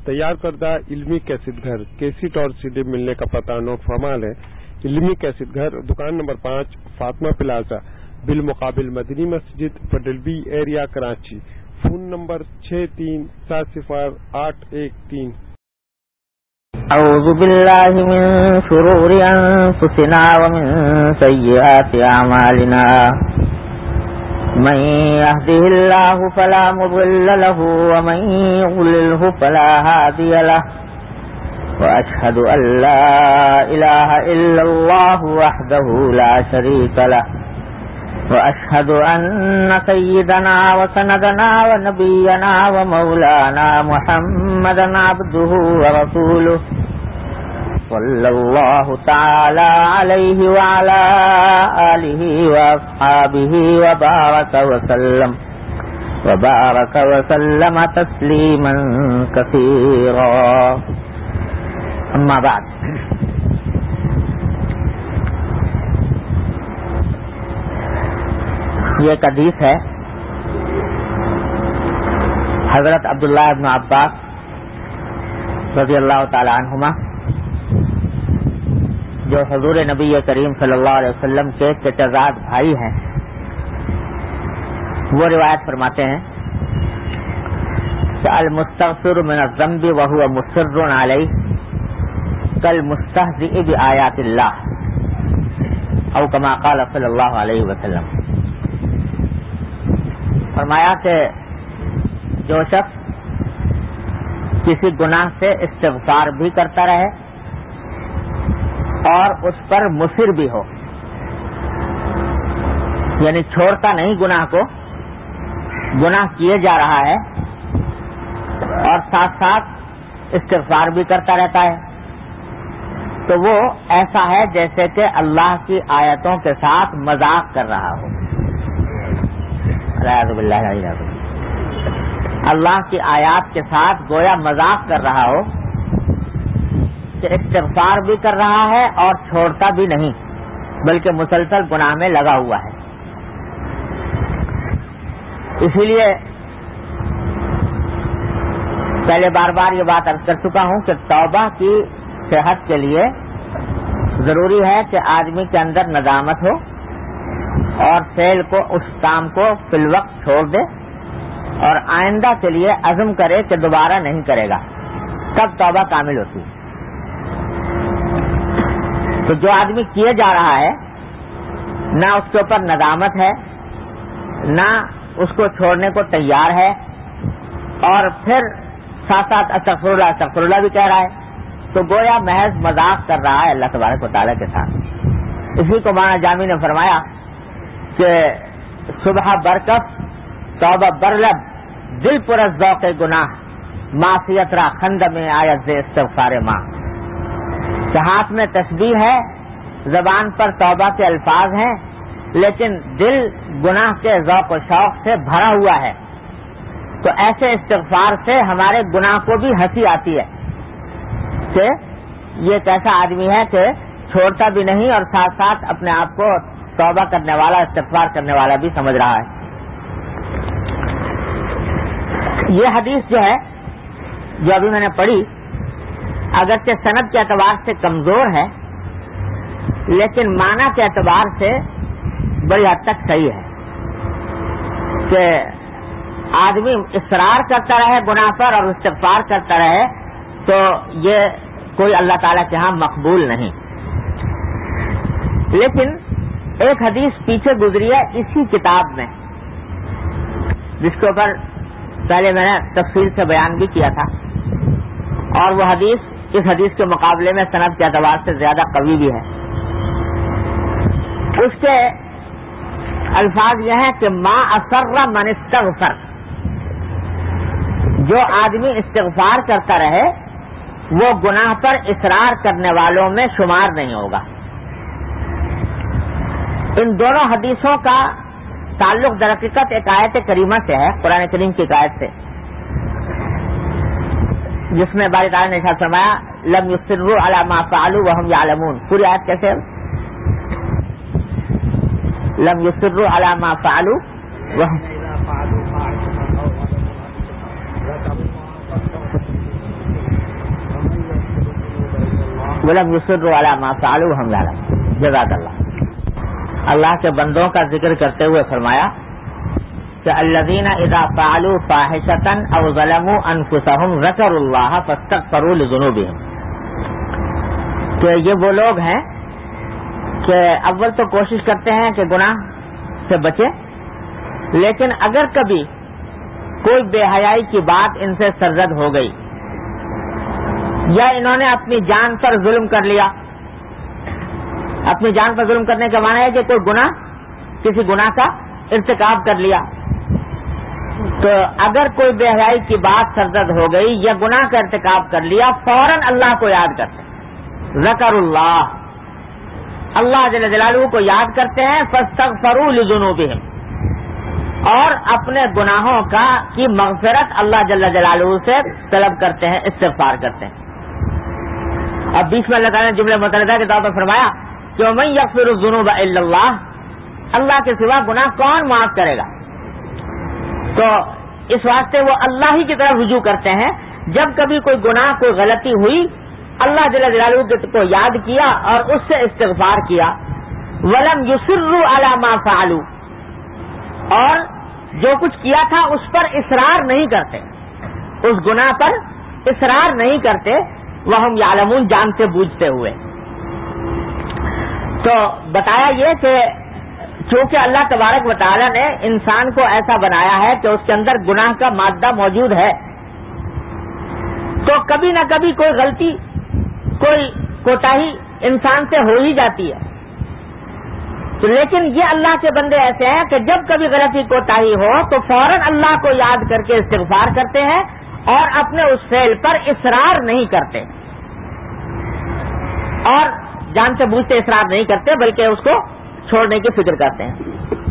تیار کردہ علمی کیسٹ گھر کیسٹ اور CD ملنے کا پتہ نوٹ فرما لیں۔ علمی کیسٹ گھر، دکان نمبر 5، فاطمہ پلازا، بالمقابل مدنی مسجد، Federal B Area, Karachi. Phone number 63700813۔ اعوذ باللہ من شرور انفسنا ومن سیئات اعمالنا، من يهده الله فلا مضل له ومن يضلله فلا هادي له، وأشهد أن لا إله إلا الله وحده لا شريك له، وأشهد أن سيدنا وسندنا ونبينا ومولانا محمدا عبده ورسوله، صلى الله تعالى عليه وعلى آله وأصحابه وبارك وسلم تسليما كثيرا، اما بعد۔ یہ ایک حدیث ہے حضرت عبداللہ ابن عباس رضی اللہ تعالی عنہما، جو حضور نبی کریم صلی اللہ علیہ وسلم کے چچزاد بھائی ہیں، وہ روایت فرماتے ہیں کہ المستغفر من الذنب وهو مصر علیہ کالمستہزئ بآیات اللہ، او کما قال صلی اللہ علیہ وسلم۔ فرمایا کہ جو شخص کسی گناہ سے استغفار بھی کرتا رہے اور اس پر مصر بھی ہو، یعنی چھوڑتا نہیں گناہ کو، گناہ کیے جا رہا ہے اور ساتھ ساتھ استغفار بھی کرتا رہتا ہے، تو وہ ایسا ہے جیسے کہ اللہ کی آیتوں کے ساتھ مذاق کر رہا ہو۔ اللہ کی آیات کے ساتھ گویا مذاق کر رہا ہو کہ استغفار بھی کر رہا ہے اور چھوڑتا بھی نہیں، بلکہ مسلسل گناہ میں لگا ہوا ہے۔ اسی لیے پہلے بار بار یہ بات عرض کر چکا ہوں کہ توبہ کی صحت کے لیے ضروری ہے کہ آدمی کے اندر ندامت ہو اور فعل کو، اس کام کو فی الوقت چھوڑ دے اور آئندہ کے لیے عزم کرے کہ دوبارہ نہیں کرے گا، تب توبہ کامل ہوتی ہے۔ تو جو آدمی کیے جا رہا ہے، نہ اس کے اوپر ندامت ہے، نہ اس کو چھوڑنے کو تیار ہے، اور پھر ساتھ ساتھ استغفر اللہ بھی کہہ رہا ہے، تو گویا محض مذاق کر رہا ہے اللہ تبارک و تعالیٰ کے ساتھ۔ اسی کو مولانا جامی نے فرمایا کہ صبح برکف توبہ برلب دل پر از ذوق گناہ، معصیت را خند میں آیت ز استغفار ماں، کہ ہاتھ میں تسبیح ہے، زبان پر توبہ کے الفاظ ہیں، لیکن دل گناہ کے ذوق و شوق سے بھرا ہوا ہے۔ تو ایسے استغفار سے ہمارے گناہ کو بھی ہنسی آتی ہے کہ یہ کیسا آدمی ہے کہ چھوڑتا بھی نہیں اور ساتھ ساتھ اپنے آپ کو توبہ کرنے والا، استغفار کرنے والا بھی سمجھ رہا ہے۔ یہ حدیث جو ہے، جو ابھی میں نے پڑھی، اگرچہ سند کے اعتبار سے کمزور ہے، لیکن معنی کے اعتبار سے بڑی حد تک صحیح ہے کہ آدمی اصرار کرتا رہے گناہ پر اور استغفار کرتا رہے تو یہ کوئی اللہ تعالیٰ کے ہاں مقبول نہیں۔ لیکن ایک حدیث پیچھے گزری ہے اسی کتاب میں، جس کے اوپر پہلے میں نے تفصیل سے بیان بھی کیا تھا، اور وہ حدیث اس حدیث کے مقابلے میں سند کے اعتبار سے زیادہ قوی بھی ہے۔ اس کے الفاظ یہ ہیں کہ ما اصر من استغفر، جو آدمی استغفار کرتا رہے وہ گناہ پر اصرار کرنے والوں میں شمار نہیں ہوگا۔ ان دونوں حدیثوں کا تعلق در حقیقت ایک آیت کریمہ سے ہے، قرآن کریم کی آیت سے، جس میں باری تعالیٰ نے ارشاد فرمایا لم یصروا علی ما فعلوا وهم یعلمون۔ پوری آیت کیسے ہے؟ لم یصروا علی ما فعلوا وهم ولم یصروا علی ما فعلوا وهم یعلمون. جزاک اللہ. اللہ کے بندوں کا ذکر کرتے ہوئے فرمایا کہ الذین اذا فعلوا فاحشة او ظلموا انفسهم ذکروا اللہ فاستغفروا لذنوبهم. کہ یہ وہ لوگ ہیں کہ اول تو کوشش کرتے ہیں کہ گناہ سے بچیں، لیکن اگر کبھی کوئی بے حیائی کی بات ان سے سرزد ہو گئی یا انہوں نے اپنی جان پر ظلم کر لیا. اپنی جان پر ظلم کرنے کا معنی ہے کہ کوئی گناہ، کسی گناہ کا ارتکاب کر لیا. تو اگر کوئی بے حیائی کی بات سرزد ہو گئی یا گناہ کا ارتکاب کر لیا، فوراً اللہ کو یاد کرتے ہیں. ذکر اللہ، اللہ جل جلالہ کو یاد کرتے ہیں. فاستغفروا لذنوبہم، اور اپنے گناہوں کی مغفرت اللہ جل جلالہ سے طلب کرتے ہیں، استغفار کرتے ہیں. اب بیچ میں اللہ تعالیٰ نے جملے متعددہ کے طور پر فرمایا کہ وَمَن یغفر الذنوب الا اللہ، اللہ کے سوا گناہ کون معاف کرے گا. تو اس واسطے وہ اللہ ہی کی طرف رجوع کرتے ہیں. جب کبھی کوئی گناہ، کوئی غلطی ہوئی، اللہ جل جلالہ کو یاد کیا اور اس سے استغفار کیا. وَلَمْ يُصِرُّوا عَلَى مَا فَعَلُوا، اور جو کچھ کیا تھا اس پر اصرار نہیں کرتے، اس گناہ پر اصرار نہیں کرتے. وَهُمْ يَعْلَمُونَ، جانتے بوجھتے ہوئے. تو بتایا یہ کہ چونکہ اللہ تبارک و تعالی نے انسان کو ایسا بنایا ہے کہ اس کے اندر گناہ کا مادہ موجود ہے، تو کبھی نہ کبھی کوئی غلطی، کوئی کوتاہی انسان سے ہو ہی جاتی ہے. لیکن یہ اللہ کے بندے ایسے ہیں کہ جب کبھی غلطی کوتاہی ہو تو فوراً اللہ کو یاد کر کے استغفار کرتے ہیں اور اپنے اس فعل پر اصرار نہیں کرتے، اور جانتے بوجھتے اصرار نہیں کرتے بلکہ اس کو چھوڑنے کی فکر کرتے ہیں.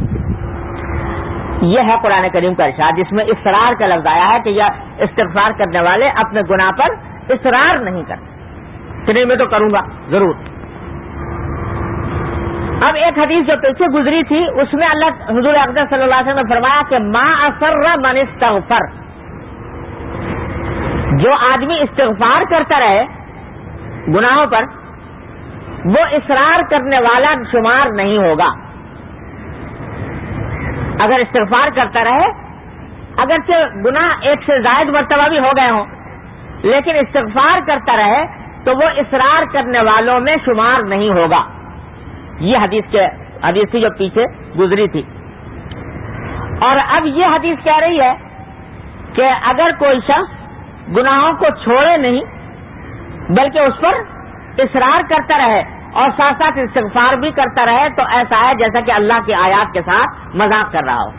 یہ ہے قرآن کریم کا ارشاد جس میں اصرار کا لفظ آیا ہے کہ یہ استغفار کرنے والے اپنے گناہ پر اصرار نہیں کرتے کہ نہیں میں تو کروں گا ضرور. اب ایک حدیث جو پیچھے گزری تھی اس میں اللہ حضور اقدس صلی اللہ علیہ وسلم نے فرمایا کہ ما اصر من استغفر، جو آدمی استغفار کرتا رہے گناہوں پر وہ اصرار کرنے والا شمار نہیں ہوگا. اگر استغفار کرتا رہے، اگرچہ گناہ ایک سے زائد مرتبہ بھی ہو گئے ہوں، لیکن استغفار کرتا رہے تو وہ اصرار کرنے والوں میں شمار نہیں ہوگا. یہ حدیث تھی جو پیچھے گزری تھی. اور اب یہ حدیث کہہ رہی ہے کہ اگر کوئی شخص گناہوں کو چھوڑے نہیں بلکہ اس پر اصرار کرتا رہے اور ساتھ ساتھ استغفار بھی کرتا رہے تو ایسا ہے جیسا کہ اللہ کی آیات کے ساتھ مذاق کر رہا ہو.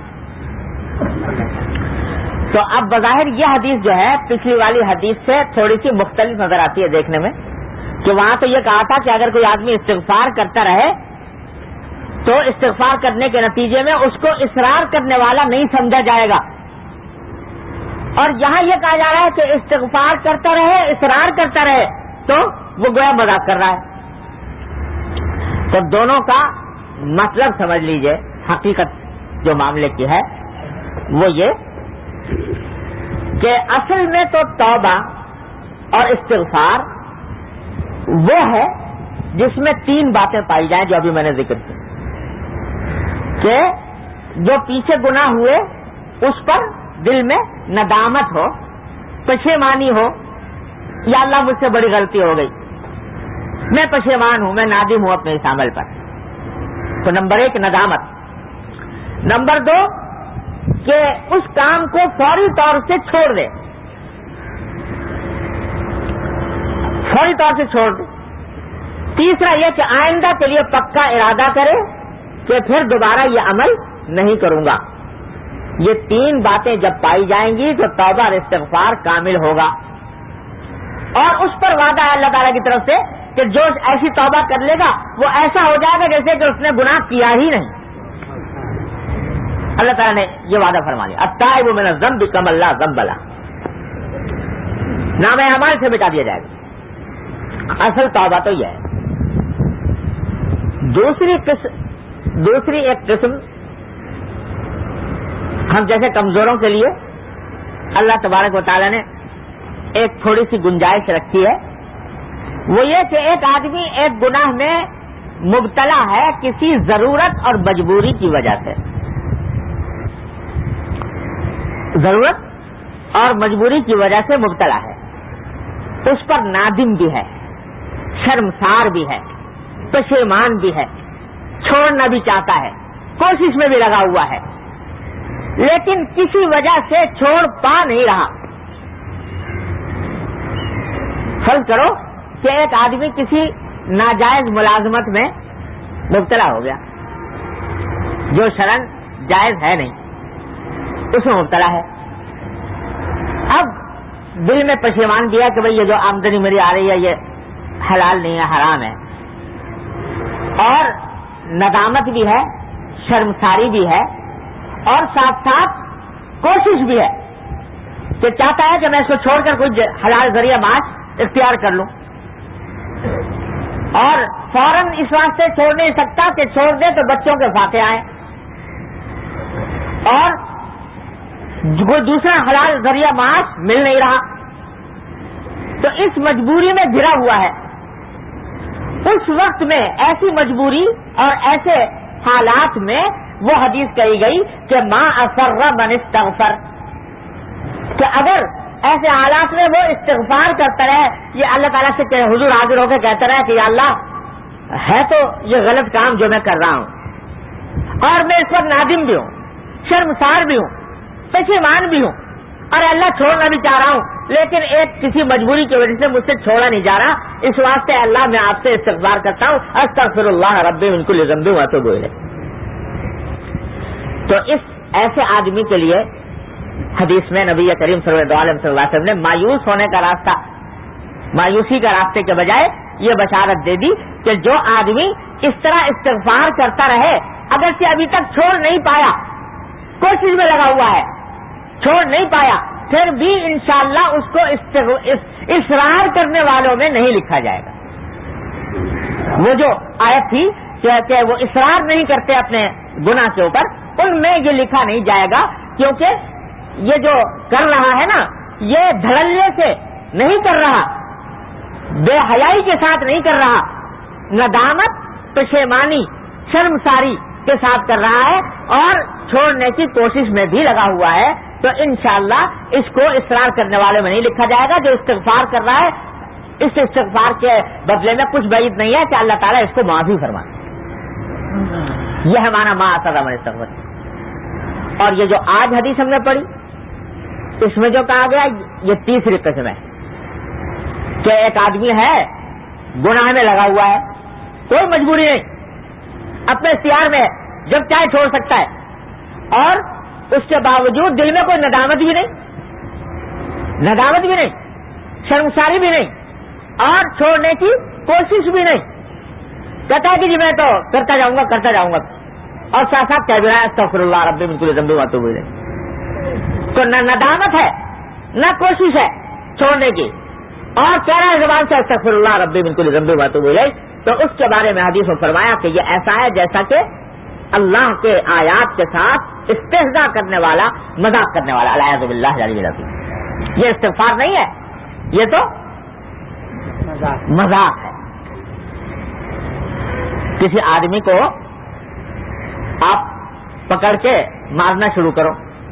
تو اب بظاہر یہ حدیث جو ہے پچھلی والی حدیث سے تھوڑی سی مختلف نظر آتی ہے دیکھنے میں، کہ وہاں تو یہ کہا تھا کہ اگر کوئی آدمی استغفار کرتا رہے تو استغفار کرنے کے نتیجے میں اس کو اصرار کرنے والا نہیں سمجھا جائے گا، اور یہاں یہ کہا جا رہا ہے کہ استغفار کرتا رہے، اصرار کرتا رہے تو وہ گویا مذاق کر رہا ہے. تو دونوں کا مطلب سمجھ لیجئے. حقیقت جو معاملے کی ہے وہ یہ کہ اصل میں تو توبہ اور استغفار وہ ہے جس میں تین باتیں پائی جائیں جو ابھی میں نے ذکر کی، کہ جو پیچھے گناہ ہوئے اس پر دل میں ندامت ہو، پشیمانی ہو، یا اللہ مجھ سے بڑی غلطی ہو گئی، میں پشیمان ہوں، میں نادم ہوں اپنے اس عمل پر. تو نمبر ایک ندامت. نمبر دو کہ اس کام کو فوری طور سے چھوڑ دے، فوری طور سے چھوڑ دے. تیسرا یہ کہ آئندہ کے لیے پکا ارادہ کرے کہ پھر دوبارہ یہ عمل نہیں کروں گا. یہ تین باتیں جب پائی جائیں گی تو توبہ اور استغفار کامل ہوگا. اور اس پر وعدہ ہے اللہ تعالیٰ کی طرف سے کہ جو ایسی توبہ کر لے گا وہ ایسا ہو جائے گا جیسے کہ اس نے گناہ کیا ہی نہیں. اللہ تعالیٰ نے یہ وعدہ فرما لیا، التائب من الذنب کمن لا ذنب لہ، نام اعمال سے مٹا دیا جائے گا. اصل توبہ تو یہ ہے. دوسری ایک قسم ہم جیسے کمزوروں کے لیے اللہ تبارک و تعالیٰ نے ایک تھوڑی سی گنجائش رکھی ہے وہ یہ کہ ایک آدمی ایک گناہ میں مبتلا ہے کسی ضرورت اور مجبوری کی وجہ سے، ضرورت اور مجبوری کی وجہ سے مبتلا ہے، اس پر نادم بھی ہے، شرمسار بھی ہے، پشیمان بھی ہے، چھوڑنا بھی چاہتا ہے، کوشش میں بھی لگا ہوا ہے، لیکن کسی وجہ سے چھوڑ پا نہیں رہا۔ فرض کرو کہ ایک آدمی کسی ناجائز ملازمت میں مبتلا ہو گیا جو شرعاً جائز ہے نہیں، اس میں مبتلا ہے۔ اب دل میں پشیمان بھی ہے کہ بھئی یہ جو آمدنی میری آ رہی ہے یہ حلال نہیں ہے، حرام ہے، اور ندامت بھی ہے، شرمساری بھی ہے، اور ساتھ ساتھ کوشش بھی ہے کہ چاہتا ہے کہ میں اس کو چھوڑ کر کوئی حلال ذریعہ معاش اختیار کر لوں، اور فوراً اس واسطے چھوڑ نہیں سکتا کہ چھوڑ دے تو بچوں کے فاقے آئیں، اور کوئی دوسرا حلال ذریعہ معاش مل نہیں رہا، تو اس مجبوری میں گھرا ہوا ہے۔ اس وقت میں ایسی مجبوری اور ایسے حالات میں وہ حدیث کہی گئی کہ ما اصر من استغفر، کہ اگر ایسے حالات میں وہ استغفار کرتا رہے، یہ اللہ تعالیٰ سے کہ حضور حاضر ہو کے کہتا رہے کہ یا اللہ ہے تو یہ غلط کام جو میں کر رہا ہوں، اور میں اس پر نادم بھی ہوں، شرمسار بھی ہوں، پشیمان بھی ہوں، اور اللہ چھوڑنا بھی چاہ رہا ہوں، لیکن ایک کسی مجبوری کی وجہ سے مجھ سے چھوڑا نہیں جا رہا، اس واسطے اللہ میں آپ سے استغفار کرتا ہوں، استغفر اللہ ربی من کل ذنب واتوب الیہ۔ تو اس ایسے آدمی کے لیے حدیث میں نبی کریم صلی اللہ علیہ وسلم نے مایوس ہونے کا راستہ، مایوسی کا راستے کے بجائے یہ بشارت دے دی کہ جو آدمی اس طرح استغفار کرتا رہے، اگرچہ ابھی تک چھوڑ نہیں پایا، کوشش میں لگا ہوا ہے، چھوڑ نہیں پایا، پھر بھی انشاءاللہ اس کو اصرار کرنے والوں میں نہیں لکھا جائے گا۔ وہ جو آیت تھی کہ وہ اصرار نہیں کرتے اپنے گناہ کے اوپر، ان میں یہ لکھا نہیں جائے گا، کیونکہ یہ جو کر رہا ہے نا، یہ دھڑلے سے نہیں کر رہا، بے حیائی کے ساتھ نہیں کر رہا، ندامت، پشیمانی، شرمساری کے ساتھ کر رہا ہے، اور چھوڑنے کی کوشش میں بھی لگا ہوا ہے، تو انشاءاللہ اس کو اصرار کرنے والے میں نہیں لکھا جائے گا۔ جو استغفار کر رہا ہے، اس استغفار کے بدلے میں کچھ بعید نہیں ہے کہ اللہ تعالیٰ اس کو معافی فرمائے۔ یہ ہے معنی ما اصر من استغفر۔ اور یہ جو آج حدیث ہم نے پڑھی، اس میں جو کہا گیا یہ تیسری قسم ہے کہ ایک آدمی ہے گناہ میں لگا ہوا ہے، کوئی مجبوری نہیں، اپنے اختیار میں جب چاہے چھوڑ سکتا ہے، اور اس کے باوجود دل میں کوئی ندامت بھی نہیں، شرمساری بھی نہیں، اور چھوڑنے کی کوشش بھی نہیں، کہتا ہے کہ جی میں تو کرتا جاؤں گا، اور ساتھ ساتھ کہہ رہا ہے استغفر اللہ ربی من کل ذنب واتوب الیہ۔ تو نہ ندامت ہے، نہ کوشش ہے چھوڑنے کی، اور کہہ رہا ہے زبان سے استغفر اللہ ربی من کل ذنب واتوب الیہ، تو اس کے بارے میں حدیث میں فرمایا کہ یہ ایسا ہے جیسا کہ اللہ کے آیات کے ساتھ استہزاء کرنے والا، مذاق کرنے والا، العیاذ باللہ العلی العظیم۔ یہ استغفار نہیں ہے، یہ تو مذاق ہے۔ کسی آدمی کو آپ پکڑ کے مارنا شروع کرو،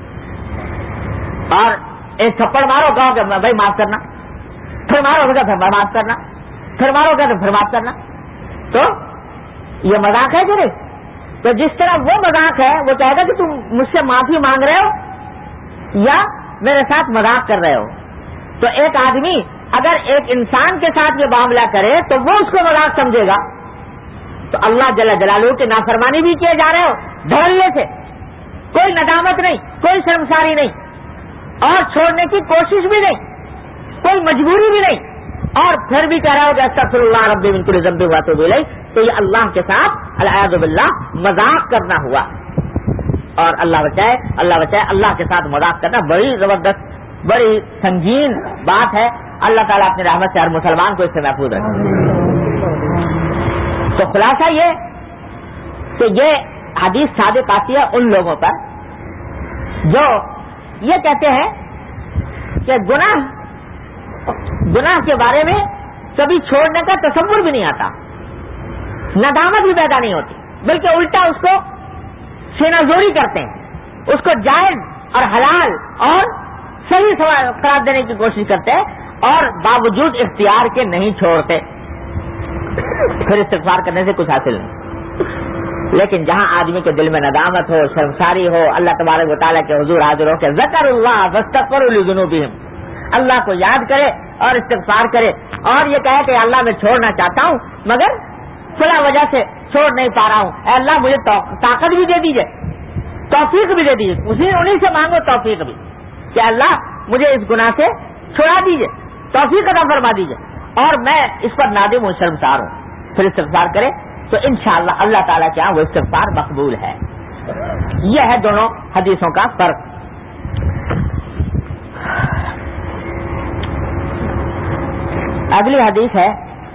اور ایک تھپڑ مارو، کہو کہ بھائی معاف کرنا، پھر مارو گے پھر معاف کرنا، پھر مارو گے تو پھر معاف کرنا، تو یہ مذاق ہے کہ نہیں؟ تو جس طرح وہ مذاق ہے، وہ کہے گا کہ تم مجھ سے معافی مانگ رہے ہو یا میرے ساتھ مذاق کر رہے ہو۔ تو ایک آدمی اگر ایک انسان کے ساتھ یہ معاملہ کرے تو وہ اس کو مذاق سمجھے گا، تو اللہ جل جلالہ کی نافرمانی بھی کیے جا رہے ہو دھڑلے سے، کوئی ندامت نہیں، کوئی شرمساری نہیں، اور چھوڑنے کی کوشش بھی نہیں، کوئی مجبوری بھی نہیں، اور پھر بھی کہہ رہا ہو کہ استغفر اللہ ربی من کل ذنب واتوب الیہ، تو یہ اللہ کے ساتھ العیاذ باللہ مذاق کرنا ہوا۔ اور اللہ بچائے اللہ کے ساتھ مذاق کرنا بڑی زبردست، بڑی سنگین بات ہے۔ اللہ تعالیٰ اپنی رحمت سے ہر مسلمان کو اس سے محفوظ رکھے۔ تو خلاصہ یہ کہ یہ حدیث صادق آتی ہے ان لوگوں پر جو یہ کہتے ہیں کہ گناہ کے بارے میں کبھی چھوڑنے کا تصور بھی نہیں آتا، ندامت بھی پیدا نہیں ہوتی، بلکہ الٹا اس کو سینہ زوری کرتے ہیں، اس کو جائز اور حلال اور صحیح قرار دینے کی کوشش کرتے ہیں اور باوجود اختیار کے نہیں چھوڑتے، پھر استغفار کرنے سے کچھ حاصل نہیں۔ لیکن جہاں آدمی کے دل میں ندامت ہو، شرمساری ہو، اللہ تبارک و تعالیٰ کے حضور حاضر ہو کہ ذکر اللہ واستغفروا لذنوبہم، اللہ کو یاد کرے اور استغفار کرے اور یہ کہے کہ اللہ میں چھوڑنا چاہتا ہوں مگر فلاں وجہ سے چھوڑ نہیں پا رہا ہوں، اے اللہ مجھے طاقت بھی دے دیجئے، توفیق بھی دے دیجئے، انہیں سے مانگو توفیق بھی کہ اللہ مجھے اس گناہ سے چھڑا دیجئے، توفیق عطا فرما دیجئے اور میں اس پر نادم ہوں، شرمسار ہوں، پھر استغفار کرے تو انشاءاللہ اللہ تعالیٰ کے ہاں وہ استغفار مقبول ہے۔ یہ ہے دونوں حدیثوں کا فرق۔ اگلی حدیث ہے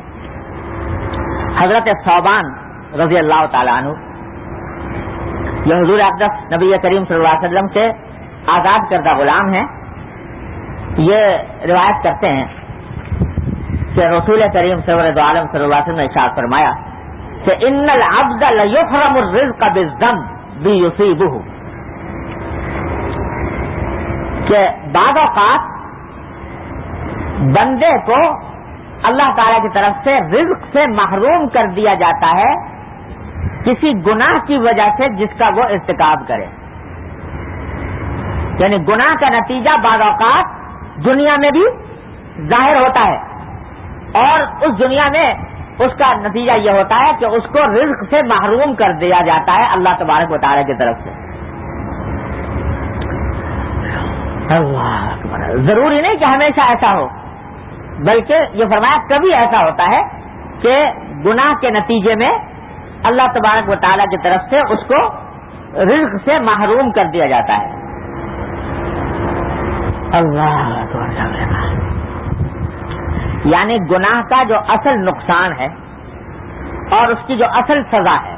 حضرت ثوبان رضی اللہ تعالیٰ عنہ، یہ حضور اقدس نبی کریم صلی اللہ علیہ وسلم کے آزاد کردہ غلام ہیں۔ یہ روایت کرتے ہیں کہ رسول کریم سرور عالم صلی اللہ علیہ وسلم نے ارشاد فرمایا کہ ان العبد لیحرم الرزق بالذنب یصیبہ، کہ بعض اوقات بندے کو اللہ تعالیٰ کی طرف سے رزق سے محروم کر دیا جاتا ہے کسی گناہ کی وجہ سے جس کا وہ ارتکاب کرے، یعنی گناہ کا نتیجہ بعض اوقات دنیا میں بھی ظاہر ہوتا ہے اور اس دنیا میں اس کا نتیجہ یہ ہوتا ہے کہ اس کو رزق سے محروم کر دیا جاتا ہے اللہ تبارک و تعالیٰ کی طرف سے۔ اللہ اکبر، ضروری نہیں کہ ہمیشہ ایسا ہو، بلکہ یہ فرمایا کبھی ایسا ہوتا ہے کہ گناہ کے نتیجے میں اللہ تبارک و تعالیٰ کی طرف سے اس کو رزق سے محروم کر دیا جاتا ہے۔ اللہ اکبر، یعنی گناہ کا جو اصل نقصان ہے اور اس کی جو اصل سزا ہے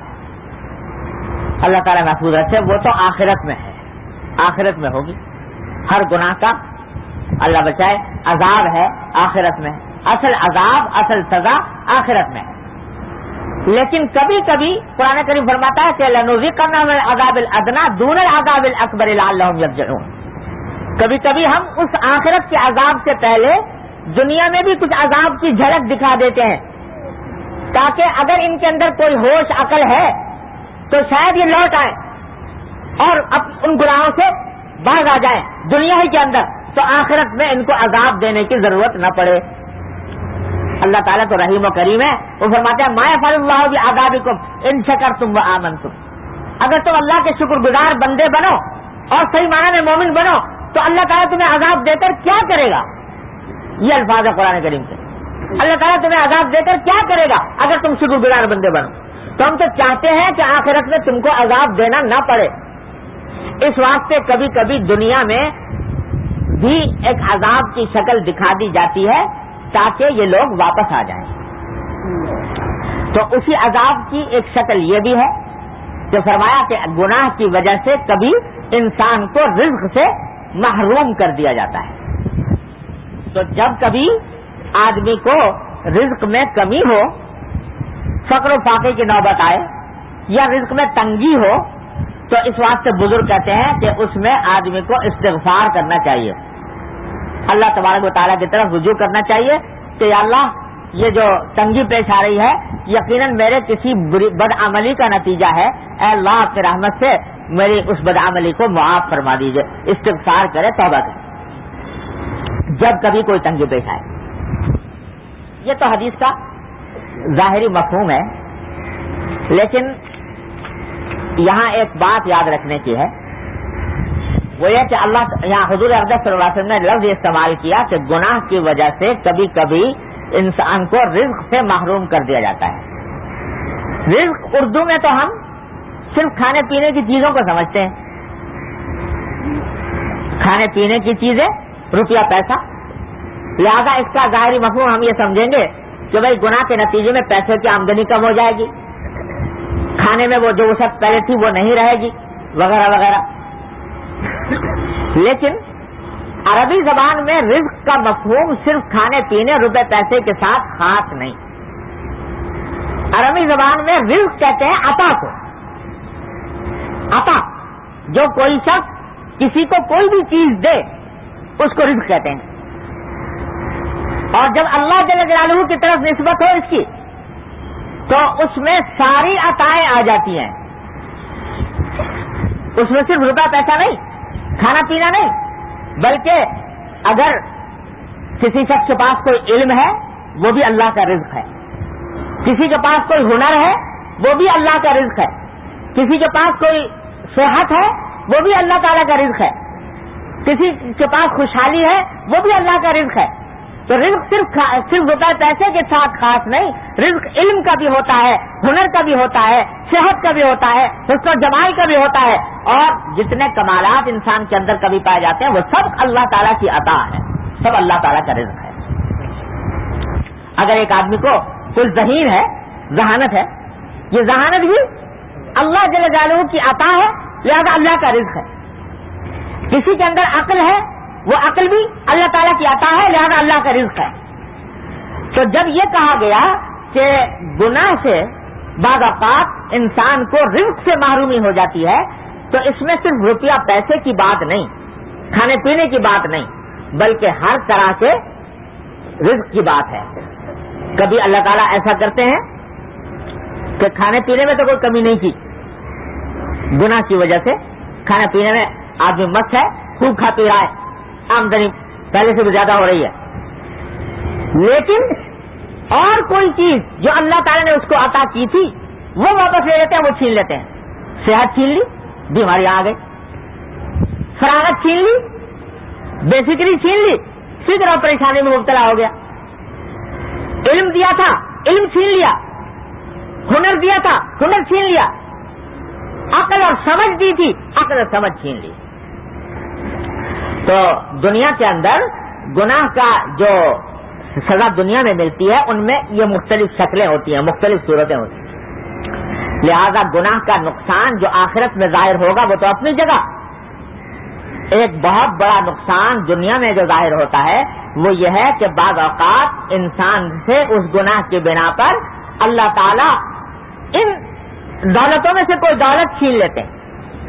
اللہ تعالیٰ محفوظ رکھے، وہ تو آخرت میں ہے، آخرت میں ہوگی۔ ہر گناہ کا اللہ بچائے عذاب ہے آخرت میں، اصل عذاب اصل سزا آخرت میں ہے۔ لیکن کبھی کبھی قرآن کریم فرماتا ہے کہ لنذیقنہم من العذاب الادنی دون العذاب الاکبر لعلہم یرجعون، کبھی کبھی ہم اس آخرت کے عذاب سے پہلے دنیا میں بھی کچھ عذاب کی جھلک دکھا دیتے ہیں تاکہ اگر ان کے اندر کوئی ہوش عقل ہے تو شاید یہ لوٹ آئیں اور اب ان گناہوں سے باز آ جائیں دنیا ہی کے اندر، تو آخرت میں ان کو عذاب دینے کی ضرورت نہ پڑے۔ اللہ تعالیٰ تو رحیم و کریم ہے، وہ فرماتے ہیں ما یفعل اللہ بعذابکم ان شکرتم وآمنتم، اگر تم اللہ کے شکر گزار بندے بنو اور صحیح معنی میں مومن بنو تو اللہ تعالیٰ تمہیں عذاب دے کر کیا کرے گا؟ یہ الفاظ ہے قرآن کریم کے، اللہ تعالیٰ تمہیں عذاب دے کر کیا کرے گا اگر تم شکر گزار بندے بنو؟ تو ہم تو چاہتے ہیں کہ آخرت میں تم کو عذاب دینا نہ پڑے، اس واسطے کبھی کبھی دنیا میں بھی ایک عذاب کی شکل دکھا دی جاتی ہے تاکہ یہ لوگ واپس آ جائیں۔ تو اسی عذاب کی ایک شکل یہ بھی ہے جو فرمایا کہ گناہ کی وجہ سے کبھی انسان کو رزق سے محروم کر دیا جاتا ہے۔ تو جب کبھی آدمی کو رزق میں کمی ہو، فقر و فاقے کی نوبت آئے یا رزق میں تنگی ہو، تو اس واسطے بزرگ کہتے ہیں کہ اس میں آدمی کو استغفار کرنا چاہیے، اللہ تبارک و تعالیٰ کی طرف رجوع کرنا چاہیے کہ یا اللہ یہ جو تنگی پیش آ رہی ہے یقیناً میرے کسی بدعملی کا نتیجہ ہے، اے اللہ آپ کی رحمت سے میری اس بدعملی کو معاف فرما دیجئے، استغفار کرے، توبہ کرے جب کبھی کوئی تنگی پیش آئے۔ یہ تو حدیث کا ظاہری مفہوم ہے، لیکن یہاں ایک بات یاد رکھنے کی ہے، وہ یہ کہ اللہ یہاں حضور اقدس صلی اللہ علیہ وسلم نے لفظ استعمال کیا کہ گناہ کی وجہ سے کبھی کبھی انسان کو رزق سے محروم کر دیا جاتا ہے۔ رزق اردو میں تو ہم صرف کھانے پینے کی چیزوں کو سمجھتے ہیں، کھانے پینے کی چیزیں، روپیہ پیسہ، لہذا اس کا ظاہری مفہوم ہم یہ سمجھیں گے کہ بھائی گناہ کے نتیجے میں پیسے کی آمدنی کم ہو جائے گی، کھانے میں وہ جو وسعت پہلے تھی وہ نہیں رہے گی، وغیرہ وغیرہ۔ لیکن عربی زبان میں رزق کا مفہوم صرف کھانے پینے روپے پیسے کے ساتھ خاص نہیں. عربی زبان میں رزق کہتے ہیں عطا کو. عطا، جو کوئی شخص کسی کو کوئی بھی چیز دے اس کو رزق کہتے ہیں. اور جب اللہ جل جلالہ کی طرف نسبت ہو اس کی تو اس میں ساری عطائیں آ جاتی ہیں. اس میں صرف روپیہ پیسہ نہیں، کھانا پینا نہیں، بلکہ اگر کسی شخص کے پاس کوئی علم ہے وہ بھی اللہ کا رزق ہے. کسی کے پاس کوئی ہنر ہے وہ بھی اللہ کا رزق ہے. کسی کے پاس کوئی صحت ہے وہ بھی اللہ تعالیٰ کا رزق ہے. کسی کے پاس خوشحالی ہے وہ بھی اللہ کا رزق ہے. تو رزق صرف روپے پیسے کے ساتھ خاص نہیں، رزق علم کا بھی ہوتا ہے، ہنر کا بھی ہوتا ہے، صحت کا بھی ہوتا ہے، حسن و جمال کا بھی ہوتا ہے، اور جتنے کمالات انسان کے اندر کبھی پائے جاتے ہیں وہ سب اللہ تعالیٰ کی عطا ہے، سب اللہ تعالیٰ کا رزق ہے. اگر ایک آدمی کو کوئی ذہین ہے، ذہانت ہے، یہ ذہانت بھی اللہ جل جلالہ کی عطا ہے، لہذا اللہ کا رزق ہے. کسی کے اندر عقل ہے، وہ عقل بھی اللہ تعالیٰ کی عطا ہے، لہذا اللہ کا رزق ہے. تو جب یہ کہا گیا کہ گناہ سے بعض اوقات انسان کو رزق سے محرومی ہو جاتی ہے، تو اس میں صرف روپیہ پیسے کی بات نہیں، کھانے پینے کی بات نہیں، بلکہ ہر طرح سے رزق کی بات ہے. کبھی اللہ تعالیٰ ایسا کرتے ہیں کہ کھانے پینے میں تو کوئی کمی نہیں کی، گناہ کی وجہ سے کھانے پینے میں آدمی مست ہے، خوب کھا پی رہا ہے، آمدنی پہلے سے بھی زیادہ ہو رہی ہے، لیکن اور کوئی چیز جو اللہ تعالیٰ نے اس کو عطا کی تھی وہ واپس لے لیتے ہیں، وہ چھین لیتے ہیں. صحت چھین لی، بیماریاں آ گئی. فراغت چھین لی، بے فکری چھین لی، فکر اور پریشانی میں مبتلا ہو گیا. علم دیا تھا، علم چھین لیا. ہنر دیا تھا، ہنر چھین لیا. عقل اور سمجھ دی تھی، عقل اور سمجھ چھین لی. تو دنیا کے اندر گناہ کا جو سزا دنیا میں ملتی ہے ان میں یہ مختلف شکلیں ہوتی ہیں، مختلف صورتیں ہوتی ہیں. لہذا گناہ کا نقصان جو آخرت میں ظاہر ہوگا وہ تو اپنی جگہ. ایک بہت بڑا نقصان دنیا میں جو ظاہر ہوتا ہے وہ یہ ہے کہ بعض اوقات انسان سے اس گناہ کی بنا پر اللہ تعالیٰ ان دولتوں میں سے کوئی دولت چھین لیتے ہیں.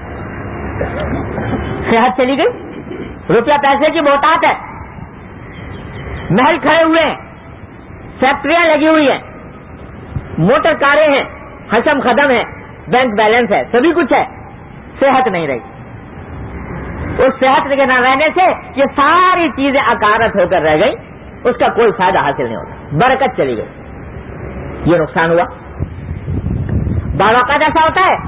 صحت چلی گئی، روپیہ پیسے کی بہتات ہے، محل کھڑے ہوئے ہیں، فیکٹریاں لگی ہوئی ہیں، موٹر کاریں ہیں، حشم خدم ہے، بینک بیلنس ہے، سبھی کچھ ہے، صحت نہیں رہی. اس صحت کے نہ رہنے سے یہ ساری چیزیں اکارت ہو کر رہ گئی، اس کا کوئی فائدہ حاصل نہیں ہوتا، برکت چلی گئی، یہ نقصان ہوا. بعض اوقات ایسا ہوتا ہے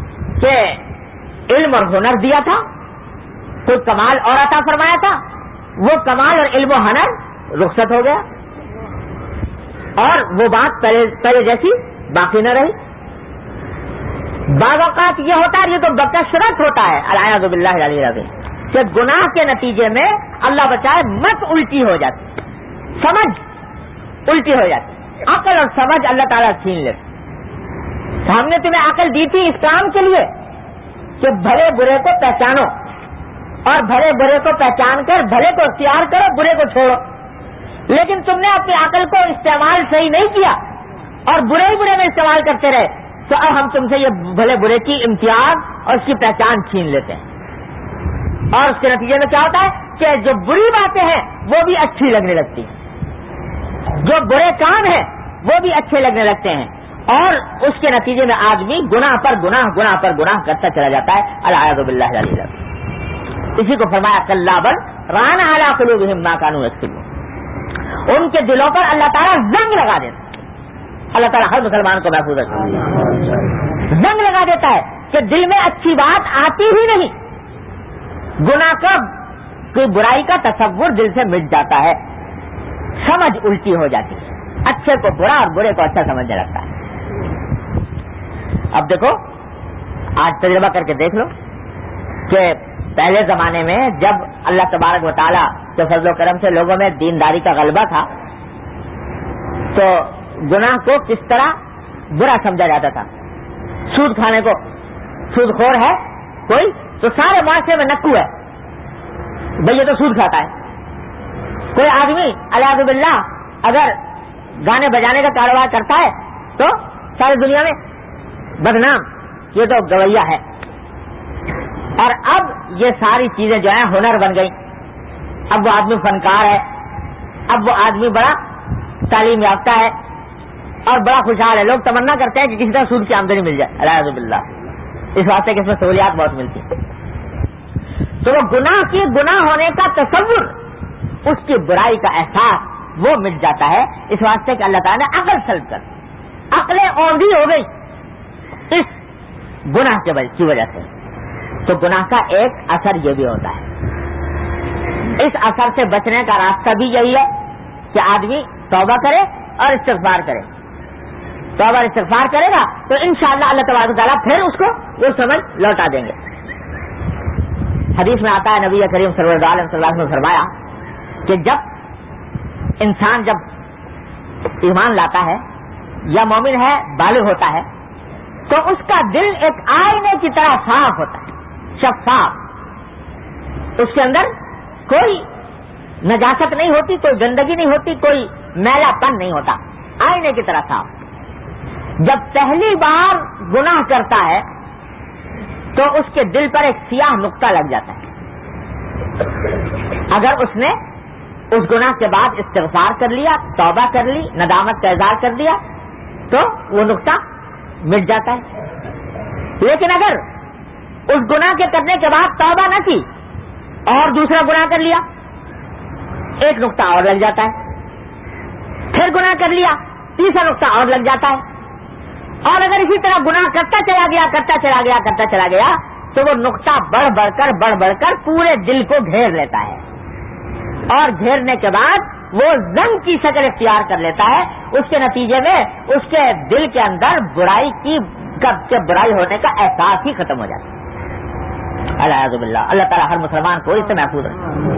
کہ علم اور ہنر دیا تھا، کوئی کمال اور عطا فرمایا تھا، وہ کمال اور علم و ہنر رخصت ہو گیا اور وہ بات پہلے جیسی باقی نہ رہی. بعض اوقات یہ ہوتا ہے، یہ تو بکثرت ہوتا ہے، الیاذ باللہ العلی العظیم، کہ گناہ کے نتیجے میں اللہ بچائے مت الٹی ہو جاتی، سمجھ الٹی ہو جاتی، عقل اور سمجھ اللہ تعالیٰ چھین لیتے. ہم نے تمہیں عقل دی تھی اس کام کے لیے کہ بھلے برے کو پہچانو، اور بھلے برے کو پہچان کر بھلے کو اختیار کرو، برے کو چھوڑو. لیکن تم نے اپنی عقل کو استعمال صحیح نہیں کیا اور برے ہی برے میں استعمال کرتے رہے، تو اب ہم تم سے یہ بھلے برے کی امتیاز اور اس کی پہچان چھین لیتے ہیں. اور اس کے نتیجے میں کیا ہوتا ہے کہ جو بری باتیں ہیں وہ بھی اچھی لگنے لگتی ہیں، جو برے کام ہیں وہ بھی اچھے لگنے لگتے ہیں، اور اس کے نتیجے میں آدمی گناہ پر گناہ، گناہ پر گناہ کرتا چلا جاتا ہے. الیاذ باللہ العلی العظیم. اسی کو فرمایا کلا بل ران علی قلوبہم ما کانوا یکسبون، ان کے دلوں پر اللہ تعالیٰ زنگ لگا دیتا ہے. اللہ تعالیٰ ہر مسلمان کو محفوظ رکھتا ہے، زنگ لگا دیتا ہے کہ دل میں اچھی بات آتی ہی نہیں، گناہ کا کوئی برائی کا تصور دل سے مٹ جاتا ہے، سمجھ الٹی ہو جاتی ہے، اچھے کو برا اور برے کو اچھا سمجھنے لگتا ہے. اب دیکھو، آج تجربہ کر کے دیکھ لو کہ پہلے زمانے میں جب اللہ تبارک و تعالیٰ کے فضل و کرم سے لوگوں میں دینداری کا غلبہ تھا تو گناہ کو کس طرح برا سمجھا جاتا تھا. سود کھانے کو، سود خور ہے کوئی تو سارے معاشرے میں نکو ہے، بھئی یہ تو سود کھاتا ہے. کوئی آدمی الیاذ باللہ اگر گانے بجانے کا کاروبار کرتا ہے تو ساری دنیا میں بدنام، یہ تو گویا ہے. اور اب یہ ساری چیزیں جو ہیں ہنر بن گئی. اب وہ آدمی فنکار ہے، اب وہ آدمی بڑا تعلیم یافتہ ہے اور بڑا خوشحال ہے. لوگ تمنا کرتے ہیں کہ کسی طرح سود کی آمدنی مل جائے الیاذ باللہ، اس واسطے کہ اس میں سہولیات بہت ملتی ہیں. تو وہ گناہ ہونے کا تصور، اس کی برائی کا احساس وہ مٹ جاتا ہے. اس واسطے کہ اللہ تعالیٰ نے عقل سلب کر عقلیں اوندھی ہو گئی اس گناہ کی وجہ سے. تو گناہ کا ایک اثر یہ بھی ہوتا ہے. اس اثر سے بچنے کا راستہ بھی یہی ہے کہ آدمی توبہ کرے اور استغفار کرے. توبہ استغفار کرے گا تو انشاءاللہ اللہ تبارک و تعالیٰ پھر اس کو وہ سمجھ لوٹا دیں گے. حدیث میں آتا ہے نبی کریم صلی اللہ علیہ وسلم نے فرمایا کہ جب انسان جب ایمان لاتا ہے یا مومن ہے، بالغ ہوتا ہے، تو اس کا دل ایک آئینے کی طرح صاف ہوتا ہے، شفاف. اس کے اندر کوئی نجاست نہیں ہوتی، کوئی گندگی نہیں ہوتی، کوئی میلا پن نہیں ہوتا، آئینے کی طرح صاف. جب پہلی بار گناہ کرتا ہے تو اس کے دل پر ایک سیاہ نقطہ لگ جاتا ہے. اگر اس نے اس گناہ کے بعد استغفار کر لیا، توبہ کر لی، ندامت کا اظہار کر دیا تو وہ نقطہ مٹ جاتا ہے. لیکن اگر اس گناہ کے کرنے کے بعد توبہ نہ کی اور دوسرا گناہ کر لیا، ایک نقطہ اور لگ جاتا ہے. پھر گناہ کر لیا، تیسرا نقطہ اور لگ جاتا ہے. اور اگر اسی طرح گناہ کرتا چلا گیا تو وہ نقطہ بڑھ بڑھ کر پورے دل کو گھیر لیتا ہے. اور گھیرنے کے بعد وہ زنگ کی شکل اختیار کر لیتا ہے. اس کے نتیجے میں اس کے دل کے اندر برائی ہونے کا احساس ہی ختم ہو جاتا ہے. الیاذ باللہ. اللہ تعالیٰ ہر مسلمان کو اس سے محفوظ رکھے.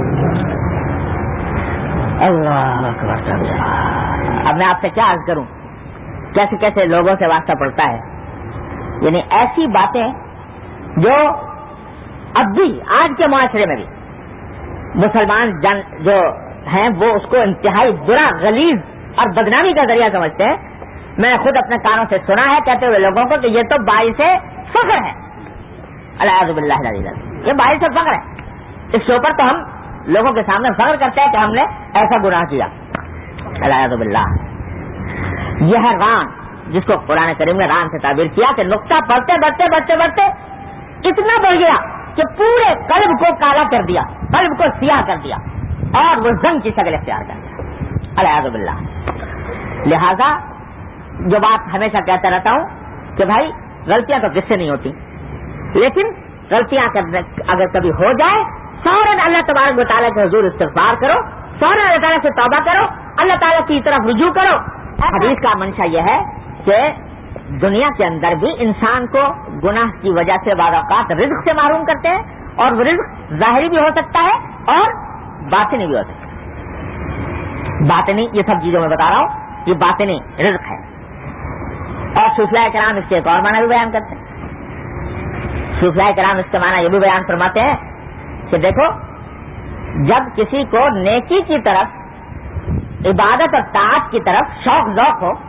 اللہ اکبر. اب میں آپ سے کیا عرض کروں، کیسے کیسے لوگوں سے واسطہ پڑتا ہے. یعنی ایسی باتیں جو اب بھی آج کے معاشرے میں بھی مسلمان جو ہیں وہ اس کو انتہائی برا، غلیظ اور بدنامی کا ذریعہ سمجھتے ہیں. میں خود اپنے کانوں سے سنا ہے کہتے ہوئے لوگوں کو کہ یہ تو باعث فخر ہے. الیاذ باللہ العلی العظیم، یہ باعث فخر ہے. اس کے اوپر تو ہم لوگوں کے سامنے فخر کرتے ہیں کہ ہم نے ایسا گناہ کیا. الیاذ باللہ. یہ ہے ران، جس کو قرآن کریم نے ران سے تعبیر کیا کہ نقطہ بڑھتے اتنا بڑھ گیا کہ پورے قلب کو کالا کر دیا، قلب کو سیاہ کر دیا اور وہ زنگ کی شکل اختیار کر دیا. الیاذ باللہ. لہذا جو بات ہمیشہ کہتا رہتا ہوں کہ بھائی غلطیاں تو کس سے نہیں ہوتی، لیکن غلطیاں اگر کبھی ہو جائے فوراً اللہ تبارک و تعالیٰ کے حضور استغفار کرو، فوراً اللہ تعالیٰ سے توبہ کرو، اللہ تعالیٰ کی طرف رجوع کرو. حدیث کا منشا یہ ہے کہ دنیا کے اندر بھی انسان کو گناہ کی وجہ سے بعض اوقات رزق سے محروم کرتے ہیں، اور وہ رزق ظاہری بھی ہو سکتا ہے اور باطنی بھی ہو سکتا ہے. باطنی یہ سب چیزوں میں بتا رہا ہوں، یہ باطنی رزق ہے. اور صوفیاء کرام اس کے ایک اور معنی بھی بیان کرتے ہیں. صوفیاء کرام اس کے معنی یہ بھی بیان فرماتے ہیں کہ دیکھو، جب کسی کو نیکی کی طرف، عبادت اور طاعت کی طرف شوق ذوق ہو،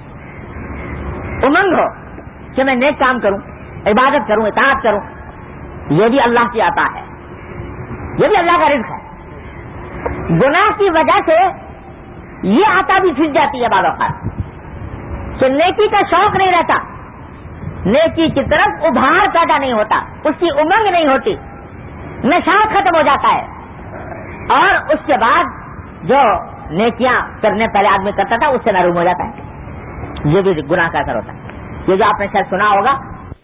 امنگ ہو کہ میں نیک کام کروں، عبادت کروں، اطاعت کروں، یہ بھی اللہ کی عطا ہے، یہ بھی اللہ کا رزق ہے. گناہ کی وجہ سے یہ عطا بھی چھٹ جاتی ہے بعض اوقات کہ نیکی کا شوق نہیں رہتا، نیکی کی طرف ابھار پیدا نہیں ہوتا، اس کی امنگ نہیں ہوتی، نشاط ختم ہو جاتا ہے، اور اس کے بعد جو نیکیاں کرنے پہلے آدمی کرتا تھا اس سے محروم ہو جاتا ہے. یہ بھی گناہ کا اثر ہوتا ہے. یہ جو آپ نے شاید سنا ہوگا،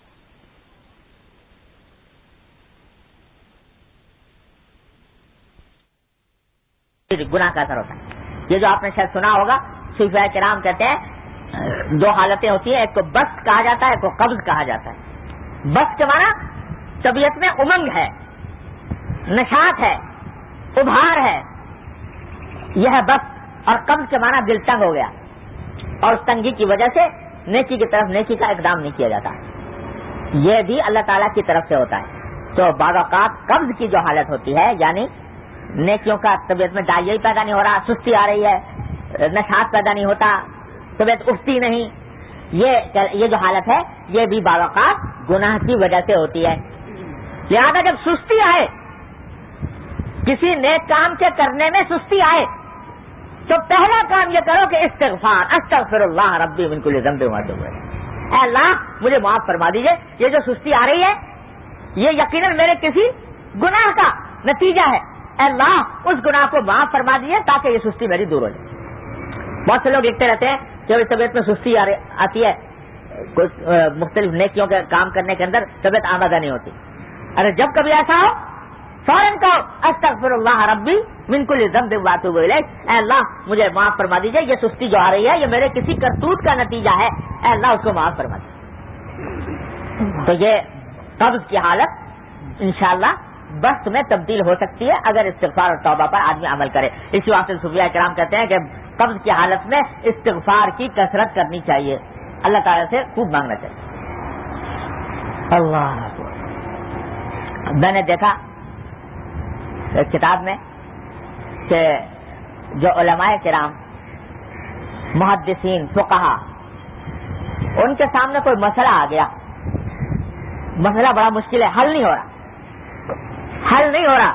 گناہ کا اثر ہوتا ہے. یہ جو آپ نے شاید سنا ہوگا، صوفیاء کرام کہتے ہیں دو حالتیں ہوتی ہیں، ایک کو بست کہا جاتا ہے، ایک کو قبض کہا جاتا ہے. بست کے معنی طبیعت میں امنگ ہے، نشاط ہے، ابھار ہے، یہ ہے بست. اور قبض کے معنی دل تنگ ہو گیا، اور اس تنگی کی وجہ سے نیکی کی طرف نیکی کا اقدام نہیں کیا جاتا. یہ بھی اللہ تعالیٰ کی طرف سے ہوتا ہے. تو بعض اوقات قبض کی جو حالت ہوتی ہے، یعنی نیکیوں کا طبیعت میں دائیں پیدا نہیں ہو رہا, سستی آ رہی ہے, نشاط پیدا نہیں ہوتا, طبیعت اٹھتی نہیں, یہ جو حالت ہے یہ بھی بعض اوقات گناہ کی وجہ سے ہوتی ہے. لہذا جب سستی آئے, کسی نیک کام کے کرنے میں سستی آئے, تو پہلا کام یہ کرو کہ استغفار, استغفر اللہ ربی من کل ذنب واتوب الیہ, اے اللہ مجھے معاف فرما دیجئے, یہ جو سستی آ رہی ہے یہ یقیناً میرے کسی گناہ کا نتیجہ ہے, اے اللہ اس گناہ کو معاف فرما دیجئے تاکہ یہ سستی میری دور ہو جائے. بہت سے لوگ دیکھتے رہتے ہیں کہ طبیعت میں سستی آتی ہے, مختلف نیکیوں کے کام کرنے کے اندر طبیعت آمادہ نہیں ہوتی. ارے جب کبھی ایسا ہو فوراً کہو استغفر اللہ ربی من کل ذنب واتوب الیہ, اے اللہ مجھے معاف فرما دیجئے, یہ سستی جو آ رہی ہے یہ میرے کسی کرتوت کا نتیجہ ہے, اے اللہ اس کو معاف فرما دیجئے. تو یہ قبض کی حالت انشاءاللہ بخت میں تبدیل ہو سکتی ہے اگر استغفار اور توبہ پر آدمی عمل کرے. اسی واسطے صوفیاء کرام کہتے ہیں کہ قبض کی حالت میں استغفار کی کثرت کرنی چاہیے, اللہ تعالیٰ سے خوب مانگنا چاہیے. اللہ میں نے دیکھا ایک کتاب میں کہ جو علماء کرام, محدثین, فقہا, ان کے سامنے کوئی مسئلہ آ گیا, مسئلہ بڑا مشکل ہے, حل نہیں ہو رہا,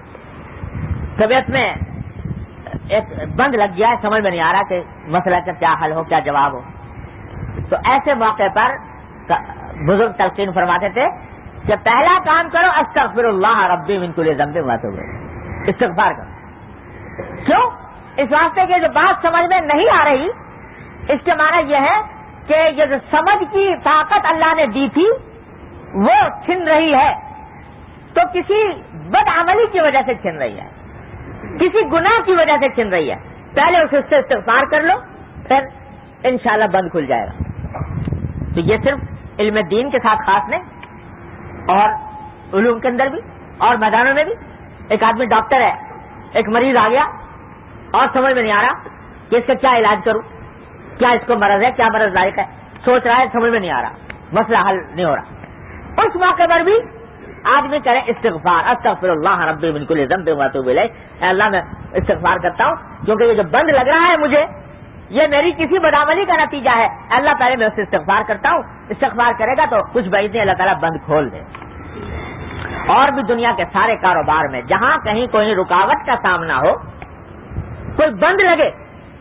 طبیعت میں ایک بند لگ گیا ہے, سمجھ میں نہیں آ رہا کہ مسئلہ کا کیا حل ہو, کیا جواب ہو. تو ایسے موقع پر بزرگ تلقین فرماتے تھے کہ پہلا کام کرو استغفر اللہ ربی من کل ذنب واتوب الیہ, استغفار کرو. کیوں؟ اس واسطے کہ جو بات سمجھ میں نہیں آ رہی, اس کے معنی یہ ہے کہ یہ جو سمجھ کی طاقت اللہ نے دی تھی وہ چھن رہی ہے, تو کسی بد عملی کی وجہ سے چھن رہی ہے, کسی گناہ کی وجہ سے چھن رہی ہے. پہلے اسے استغفار کر لو, پھر انشاءاللہ بند کھل جائے گا. تو یہ صرف علم دین کے ساتھ خاص نہیں, اور علوم کے اندر بھی اور میدانوں میں بھی. ایک آدمی ڈاکٹر ہے, ایک مریض آ گیا اور سمجھ میں نہیں آ رہا کہ اس کا کیا علاج کروں, کیا اس کو مرض ہے, کیا مرض لائق ہے, سوچ رہا ہے, سمجھ میں نہیں آ رہا, مسئلہ حل نہیں ہو رہا. اس موقع پر بھی آدمی کرے استغفار, استغفر اللہ ربی من کل ذنب واتوب الیہ, اے اللہ میں استغفار کرتا ہوں کیونکہ یہ جو بند لگ رہا ہے مجھے یہ میری کسی بدعملی کا نتیجہ ہے. اللہ پہلے میں اسے استغفار کرتا ہوں, استغفار کرے گا تو کچھ بعید نہیں اللہ تعالیٰ بند کھول دے. اور بھی دنیا کے سارے کاروبار میں جہاں کہیں کوئی رکاوٹ کا سامنا ہو, کوئی بند لگے,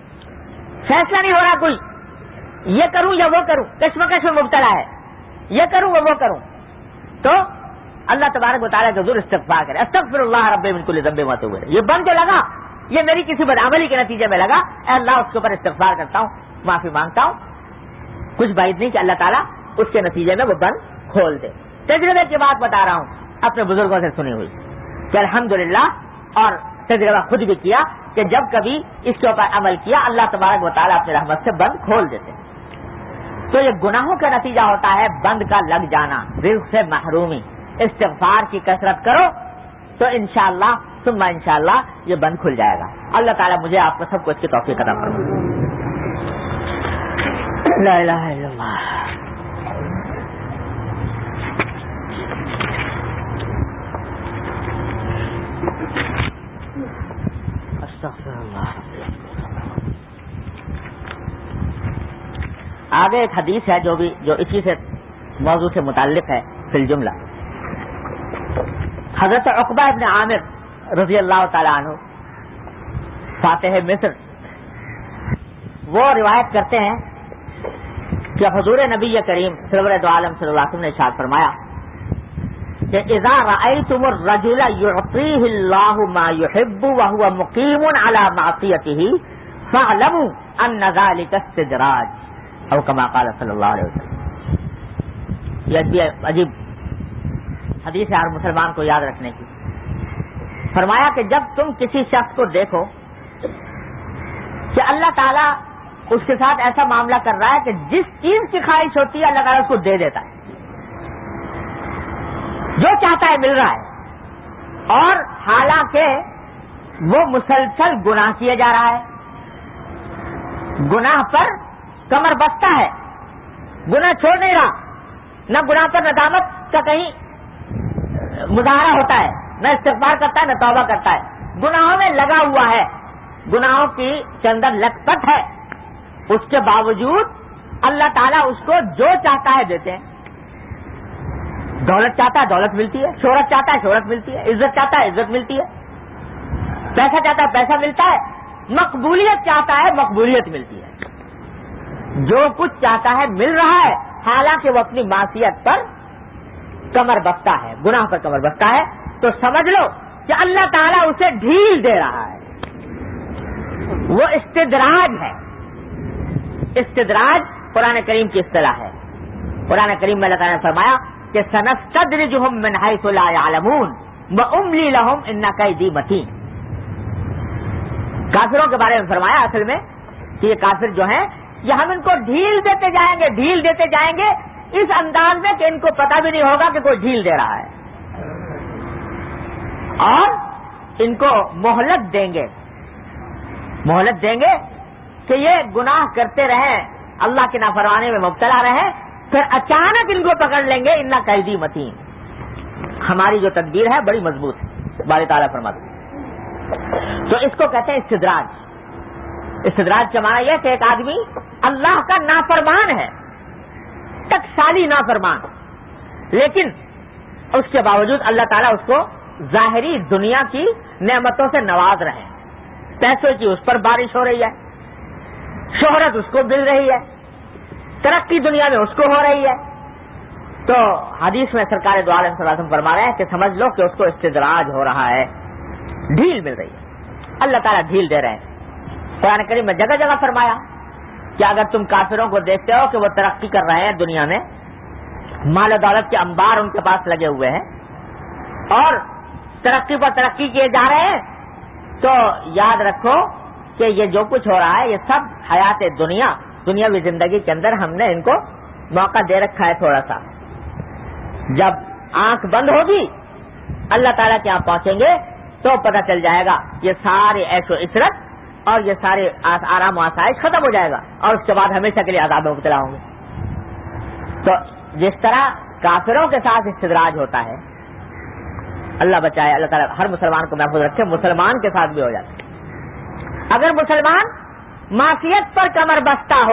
فیصلہ نہیں ہو رہا, کوئی یہ کروں یا وہ کروں, کشمکش میں مبتلا ہے, یہ کروں وہ کروں, تو اللہ تبارک و تعالیٰ کے حضور استغفار کرے, استغفر اللہ ربی من کل ذنب واتوب الیہ. یہ بند جو لگا یہ میری کسی بدعملی کے نتیجے میں لگا, اے اللہ اس کے اوپر استغفار کرتا ہوں, معافی مانگتا ہوں, کچھ بعید نہیں کہ اللہ تعالیٰ اس کے نتیجے میں وہ بند کھول دے. تجربے کی بات بتا رہا ہوں اپنے بزرگوں سے سنی ہوئی کہ الحمدللہ, اور تجربہ خود بھی کیا کہ جب کبھی اس کے اوپر عمل کیا اللہ تبارک و تعالیٰ اپنی رحمت سے بند کھول دیتے. تو یہ گناہوں کا نتیجہ ہوتا ہے بند کا لگ جانا, رزق سے محرومی. استغفار کی کثرت کرو تو انشاءاللہ ثم انشاءاللہ یہ بند کھل جائے گا. اللہ تعالیٰ مجھے آپ کو سب کو اس کی توفیق عطا فرمائے. لا الہ الا اللہ. استغفر اللہ. آگے ایک حدیث ہے جو اسی سے موضوع سے متعلق ہے فی الجملہ. حضرت عقبہ ابن عامر رضی اللہ تعالیٰ عنہ فاتح مصر, وہ روایت کرتے ہیں کہ حضور نبی کریم سرور دو عالم صلی اللہ علیہ وسلم نے ارشاد فرمایا کہ اذا رأيتم الرجل يعطيه الله ما يحب وهو مقيم على معصيته فاعلموا ان ذلك استدراج, او كما قال صلی اللہ علیہ وسلم. یہ عجیب حدیث ہے ہر مسلمان کو یاد رکھنے کی. فرمایا کہ جب تم کسی شخص کو دیکھو کہ اللہ تعالیٰ اس کے ساتھ ایسا معاملہ کر رہا ہے کہ جس چیز کی خواہش ہوتی ہے اللہ تعالیٰ اس کو دے دیتا ہے, جو چاہتا ہے مل رہا ہے, اور حالانکہ وہ مسلسل گناہ کیے جا رہا ہے, گناہ پر کمر بستہ ہے, گناہ چھوڑ نہیں رہا, نہ گناہ پر ندامت کا کہیں مظاہرہ ہوتا ہے, نہ استغفار کرتا ہے, نہ توبہ کرتا ہے, گناہوں میں لگا ہوا ہے، گناہوں کی کے اندر لت پت ہے، اس کے باوجود اللہ تعالیٰ اس کو جو چاہتا ہے دیتے ہیں. دولت چاہتا ہے دولت ملتی ہے، شہرت چاہتا ہے شہرت ملتی ہے، عزت چاہتا ہے عزت ملتی ہے، پیسہ چاہتا ہے پیسہ ملتا ہے، مقبولیت چاہتا ہے مقبولیت ملتی ہے. جو کچھ چاہتا ہے مل رہا ہے، حالانکہ وہ اپنی معصیت پر کمر بستہ ہے، گناہ پر کمر بستہ ہے. تو سمجھ لو کہ اللہ تعالیٰ اسے ڈھیل دے رہا ہے. وہ استدراج ہے. استدراج قرآن کریم کی اصطلاح ہے. قرآن کریم میں اللہ تعالیٰ نے فرمایا کہ سنستدرجہم من حیث لا یعلمون واملی لہم ان کیدی متین. کافروں کے بارے میں فرمایا اصل میں کہ یہ کافر جو ہیں یہ ہم ان کو ڈھیل دیتے جائیں گے اس انداز میں کہ ان کو پتہ بھی نہیں ہوگا کہ کوئی ڈھیل دے رہا ہے، اور ان کو مہلت دیں گے کہ یہ گناہ کرتے رہیں، اللہ کی نافرمانی میں مبتلا رہیں، پھر اچانک ان کو پکڑ لیں گے. ان قیدی متین. ہماری جو تدبیر ہے بڑی مضبوط ہے، باری تعالیٰ فرماتے ہیں. تو اس کو کہتے ہیں استدراج. استدراج کا معنی یہ کہ ایک آدمی اللہ کا نافرمان ہے، ٹکسالی نافرمان، لیکن اس کے باوجود اللہ تعالیٰ اس کو ظاہری دنیا کی نعمتوں سے نواز رہے ہیں. پیسوں کی اس پر بارش ہو رہی ہے، شہرت اس کو مل رہی ہے، ترقی دنیا میں اس کو ہو رہی ہے. تو حدیث میں سرکار دو عالم صلی اللہ علیہ وسلم فرما رہے ہیں کہ سمجھ لو کہ اس کو استدراج ہو رہا ہے، ڈھیل مل رہی ہے، اللہ تعالیٰ ڈھیل دے رہے ہیں. قرآن کریم میں جگہ جگہ فرمایا کہ اگر تم کافروں کو دیکھتے ہو کہ وہ ترقی کر رہے ہیں دنیا میں، مال و دولت کے انبار ان کے پاس لگے ہوئے ہیں اور ترقی پر ترقی کیے جا رہے ہیں، تو یاد رکھو کہ یہ جو کچھ ہو رہا ہے یہ سب حیات دنیاوی زندگی کے اندر ہم نے ان کو موقع دے رکھا ہے تھوڑا سا. جب آنکھ بند ہوگی اللہ تعالیٰ کے یہاں پہنچیں گے تو پتہ چل جائے گا یہ سارے عیش و عشرت اور یہ سارے آرام و آسائش ختم ہو جائے گا، اور اس کے بعد ہمیشہ کے لیے عذاب میں مبتلا ہوں گے. تو جس طرح کافروں کے ساتھ استدراج ہوتا ہے، اللہ بچائے، اللہ تعالیٰ ہر مسلمان کو محفوظ رکھے، مسلمان کے ساتھ بھی ہو جاتا ہے. اگر مسلمان معصیت پر کمر بستہ ہو،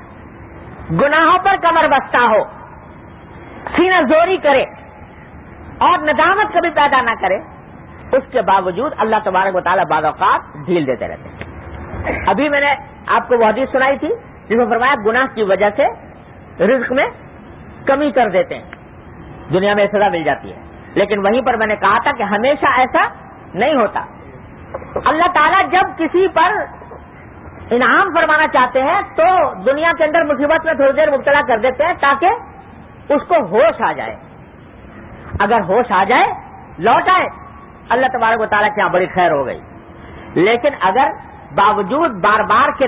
گناہوں پر کمر بستہ ہو، سینہ زوری کرے اور ندامت کبھی پیدا نہ کرے، اس کے باوجود اللہ تبارک و تعالیٰ بعض اوقات ڈھیل دیتے رہتے ہیں. ابھی میں نے آپ کو وہ حدیث سنائی تھی جس میں فرمایا گناہ کی وجہ سے رزق میں کمی کر دیتے ہیں، دنیا میں سزا مل جاتی ہے. لیکن وہیں پر میں نے کہا تھا کہ ہمیشہ ایسا نہیں ہوتا. اللہ تعالیٰ جب کسی پر انعام فرمانا چاہتے ہیں تو دنیا کے اندر مصیبت میں تھوڑی دیر مبتلا کر دیتے ہیں تاکہ اس کو ہوش آ جائے. اگر ہوش آ جائے، لوٹ آئے، اللہ تبارک و تعالیٰ کے یہاں بڑی خیر ہو گئی. لیکن اگر باوجود بار بار کے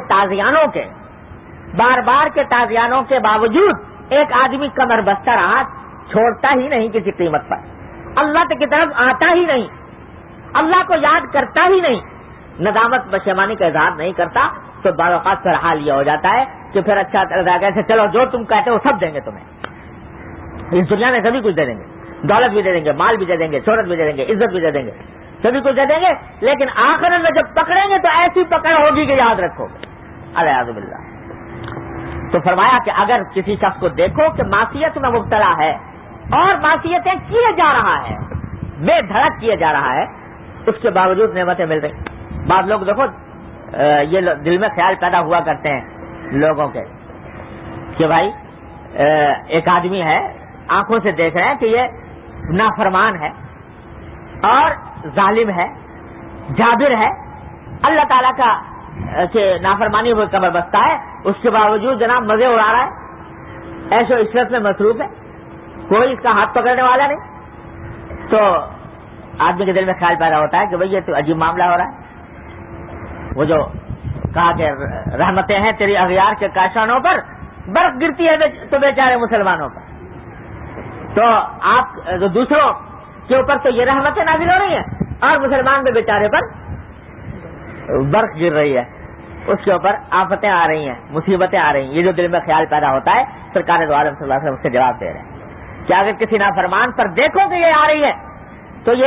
تازیانوں کے باوجود ایک آدمی کمر بستہ رہا، چھوڑتا ہی نہیں کسی قیمت پر، اللہ کی طرف آتا ہی نہیں، اللہ کو یاد کرتا ہی نہیں، ندامت پشیمانی کا اظہار نہیں کرتا، تو بعض اوقات پھر حال یہ ہو جاتا ہے کہ پھر اچھا کیسے چلو جو تم کہتے ہو سب دیں گے تمہیں، اس دنیا میں سبھی کچھ دے دیں گے، دولت بھی دے دیں گے، مال بھی دے دیں گے، شہرت بھی دے دیں گے، عزت بھی دے دیں گے، سبھی کچھ دے دیں گے، لیکن آخر میں جب پکڑیں گے تو ایسی پکڑ ہوگی کہ یاد رکھو گے. الیاذ باللہ. تو فرمایا کہ اگر کسی شخص کو دیکھو کہ معصیت میں مبتلا ہے اور معصیتیں کیے جا رہا ہے، بے دھڑک کیے جا رہا ہے، اس کے باوجود نعمتیں مل رہی. بعض لوگ دیکھو یہ دل میں خیال پیدا ہوا کرتے ہیں لوگوں کے کہ بھائی ایک آدمی ہے، آنکھوں سے دیکھ رہے ہیں کہ یہ نافرمان ہے اور ظالم ہے، جابر ہے، اللہ تعالیٰ کا نافرمانی ہوئے کمر بستہ ہے، اس کے باوجود جناب مزے اڑا رہا ہے، عیش و عشرت میں مصروف ہے، کوئی اس کا ہاتھ پکڑنے والا نہیں. تو آدمی کے دل میں خیال پیدا ہوتا ہے کہ بھئی یہ تو عجیب معاملہ ہو رہا ہے. وہ جو کہا کہ رحمتیں ہیں تیری اغیار کے کاشانوں پر، برف گرتی ہے تو بیچارے مسلمانوں پر. تو آپ دوسروں کے اوپر تو یہ رحمتیں نازل ہو رہی ہیں اور مسلمان کے بیچارے پر برف گر رہی ہے، اس کے اوپر آفتیں آ رہی ہیں، مصیبتیں آ رہی ہیں. یہ جو دل میں خیال پیدا ہوتا ہے، سرکار دو عالم صلی اللہ علیہ وسلم اس سے جواب دے رہے ہیں کہ اگر کسی نافرمان پر دیکھو کہ یہ آ رہی ہے تو یہ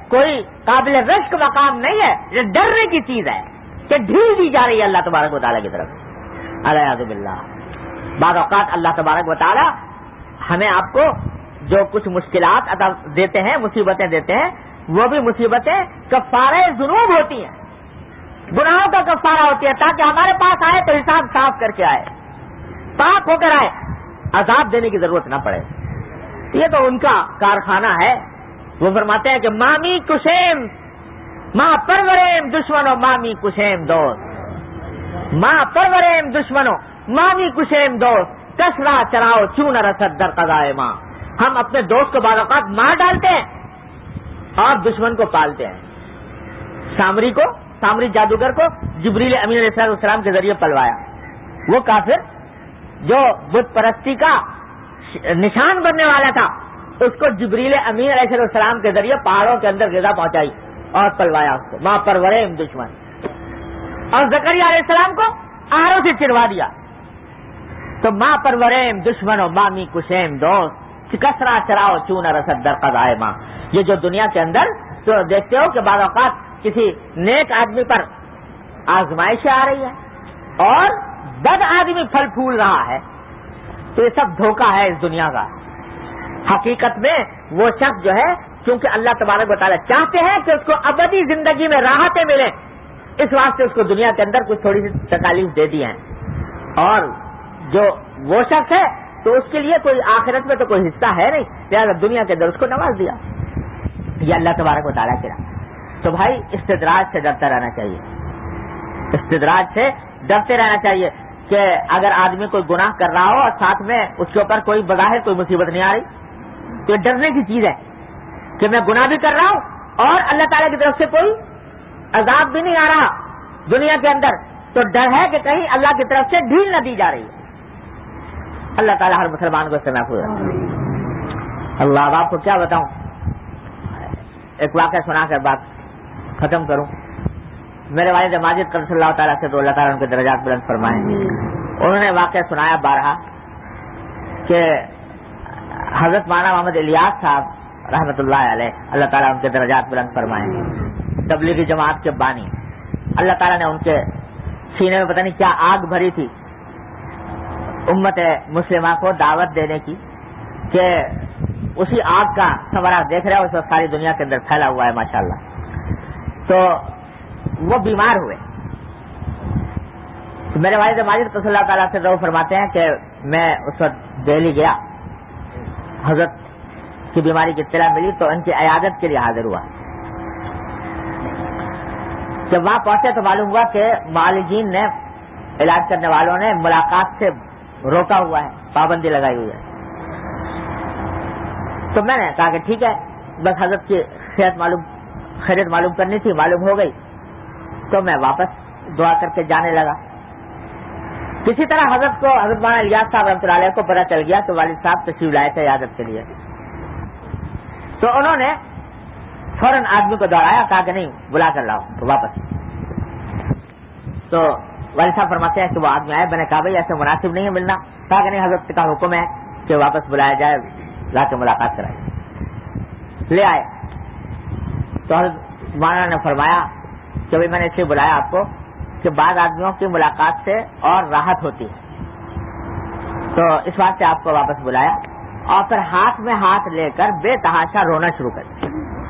کوئی قابل رشک مقام نہیں ہے، یہ ڈرنے کی چیز ہے کہ ڈھیل دی جا رہی ہے اللہ تبارک و تعالیٰ کی طرف۔ الیاذ باللہ، بعض اوقات اللہ تبارک و تعالیٰ ہمیں آپ کو جو کچھ مشکلات عطا دیتے ہیں، مصیبتیں دیتے ہیں، وہ بھی مصیبتیں کفارہ ذنوب ہوتی ہیں، گناہوں کا کفارہ ہوتی ہے، تاکہ ہمارے پاس آئے تو حساب صاف کر کے آئے، پاک ہو کر آئے، عذاب دینے کی ضرورت نہ پڑے۔ یہ تو ان کا کارخانہ ہے۔ وہ فرماتے ہیں کہ مامی کشیم ماں پروریم دشمنوں مامی کشیم دوست، ماں پروریم دشمنوں مامی کشیم دوست، کسرا چراؤ چون رسد در قضائے ماں۔ ہم اپنے دوست کو بعض اوقات مار ڈالتے ہیں اور دشمن کو پالتے ہیں۔ سامری جادوگر کو جبریل امین علیہ السلام کے ذریعے پلوایا، وہ کافر جو بت پرستی کا نشان بننے والا تھا، اس کو جبریل امین علیہ السلام کے ذریعے پہاڑوں کے اندر غذا پہنچائی اور پلوایا اس کو، ماں پروریم دشمن۔ اور زکریا علیہ السلام کو آہاروں سے چروا دیا۔ تو ماں پروریم دشمنوں مامی کشیم دوست، کسرا چراؤ چون رسد در قضائے ماں۔ یہ جو دنیا کے اندر تو دیکھتے ہو کہ بعض اوقات کسی نیک آدمی پر آزمائشیں آ رہی ہے اور بد آدمی پھل پھول رہا ہے، تو یہ سب دھوکہ ہے اس دنیا کا۔ حقیقت میں وہ شخص جو ہے، کیونکہ اللہ تبارک و تعالیٰ چاہتے ہیں کہ اس کو ابدی زندگی میں راحتیں ملیں، اس واسطے اس کو دنیا کے اندر کچھ تھوڑی سی تکالیف دے دی ہیں، اور جو وہ شخص ہے تو اس کے لیے کوئی آخرت میں تو کوئی حصہ ہے نہیں، لہٰذا دنیا کے اندر اس کو نواز دیا۔ یہ اللہ تبارک و تعالیٰ کی راہ۔ تو بھائی استدراج سے ڈرتا رہنا چاہیے، استدراج سے ڈرتے رہنا چاہیے کہ اگر آدمی کوئی گناہ کر رہا ہو اور ساتھ میں اس کے اوپر کوئی بظاہر کوئی مصیبت نہیں آ رہی، تو یہ ڈرنے کی چیز ہے کہ میں گناہ بھی کر رہا ہوں اور اللہ تعالیٰ کی طرف سے کوئی عذاب بھی نہیں آ رہا دنیا کے اندر، تو ڈر ہے کہ کہیں اللہ کی طرف سے ڈھیل نہ دی جا رہی ہے۔ اللہ تعالیٰ ہر مسلمان کو اس سے محفوظ رکھے۔ اللہ، اب آپ کو کیا بتاؤں، ایک واقعہ سنا کر بات ختم کروں۔ میرے والد ماجد قدس اللہ تعالیٰ سے تو اللہ تعالیٰ ان کے درجات بلند فرمائیں، انہوں نے واقعہ سنایا بارہا کہ حضرت مولانا محمد الیاس صاحب رحمۃ اللہ علیہ، اللہ تعالیٰ ان کے درجات بلند فرمائیں، تبلیغی جماعت کے بانی، اللہ تعالیٰ نے ان کے سینے میں پتہ نہیں کیا آگ بھری تھی امت مسلمہ کو دعوت دینے کی، کہ اسی آگ کا ثمرہ دیکھ رہے ہو اس وقت ساری دنیا کے اندر پھیلا ہوا ہے ماشاءاللہ۔ تو وہ بیمار ہوئے، تو میرے والد ماجد قدس اللہ تعالیٰ سے رو فرماتے ہیں کہ میں اس وقت دہلی گیا، حضرت کی بیماری کی اطلاع ملی تو ان کی عیادت کے لیے حاضر ہوا۔ جب وہاں پہنچے تو معلوم ہوا کہ معالجین نے، علاج کرنے والوں نے ملاقات سے روکا ہوا ہے، پابندی لگائی ہوئی ہے۔ تو میں نے کہا کہ ٹھیک ہے، بس حضرت کی خیریت معلوم کرنی تھی، معلوم ہو گئی، تو میں واپس دعا کر کے جانے لگا۔ کسی طرح حضرت مولانا الیاس صاحب رحمۃ اللہ علیہ کو پتہ چل گیا تو والد صاحب تشریف لائے تھے عیادت کے لیے، تو انہوں نے فوراً آدمی کو دوڑایا، کہا کہ نہیں بلا کر لاؤ تو واپس۔ تو والد صاحب فرماتے ہیں کہ وہ آدمی آئے، میں نے کہا بھائی ایسے مناسب نہیں ہے ملنا، کہا کہ نہیں حضرت کا حکم ہے کہ واپس بلایا جائے، لا کے ملاقات کرائے، لے آئے۔ تو حضرت مولانا نے فرمایا کہ بھائی میں نے اس لیے بلایا آپ کو کہ بعض آدمیوں کی ملاقات سے اور راحت ہوتی ہے، تو اس واسطے آپ کو واپس بلایا، اور پھر ہاتھ میں ہاتھ لے کر بے تحاشا رونا شروع کر دیا،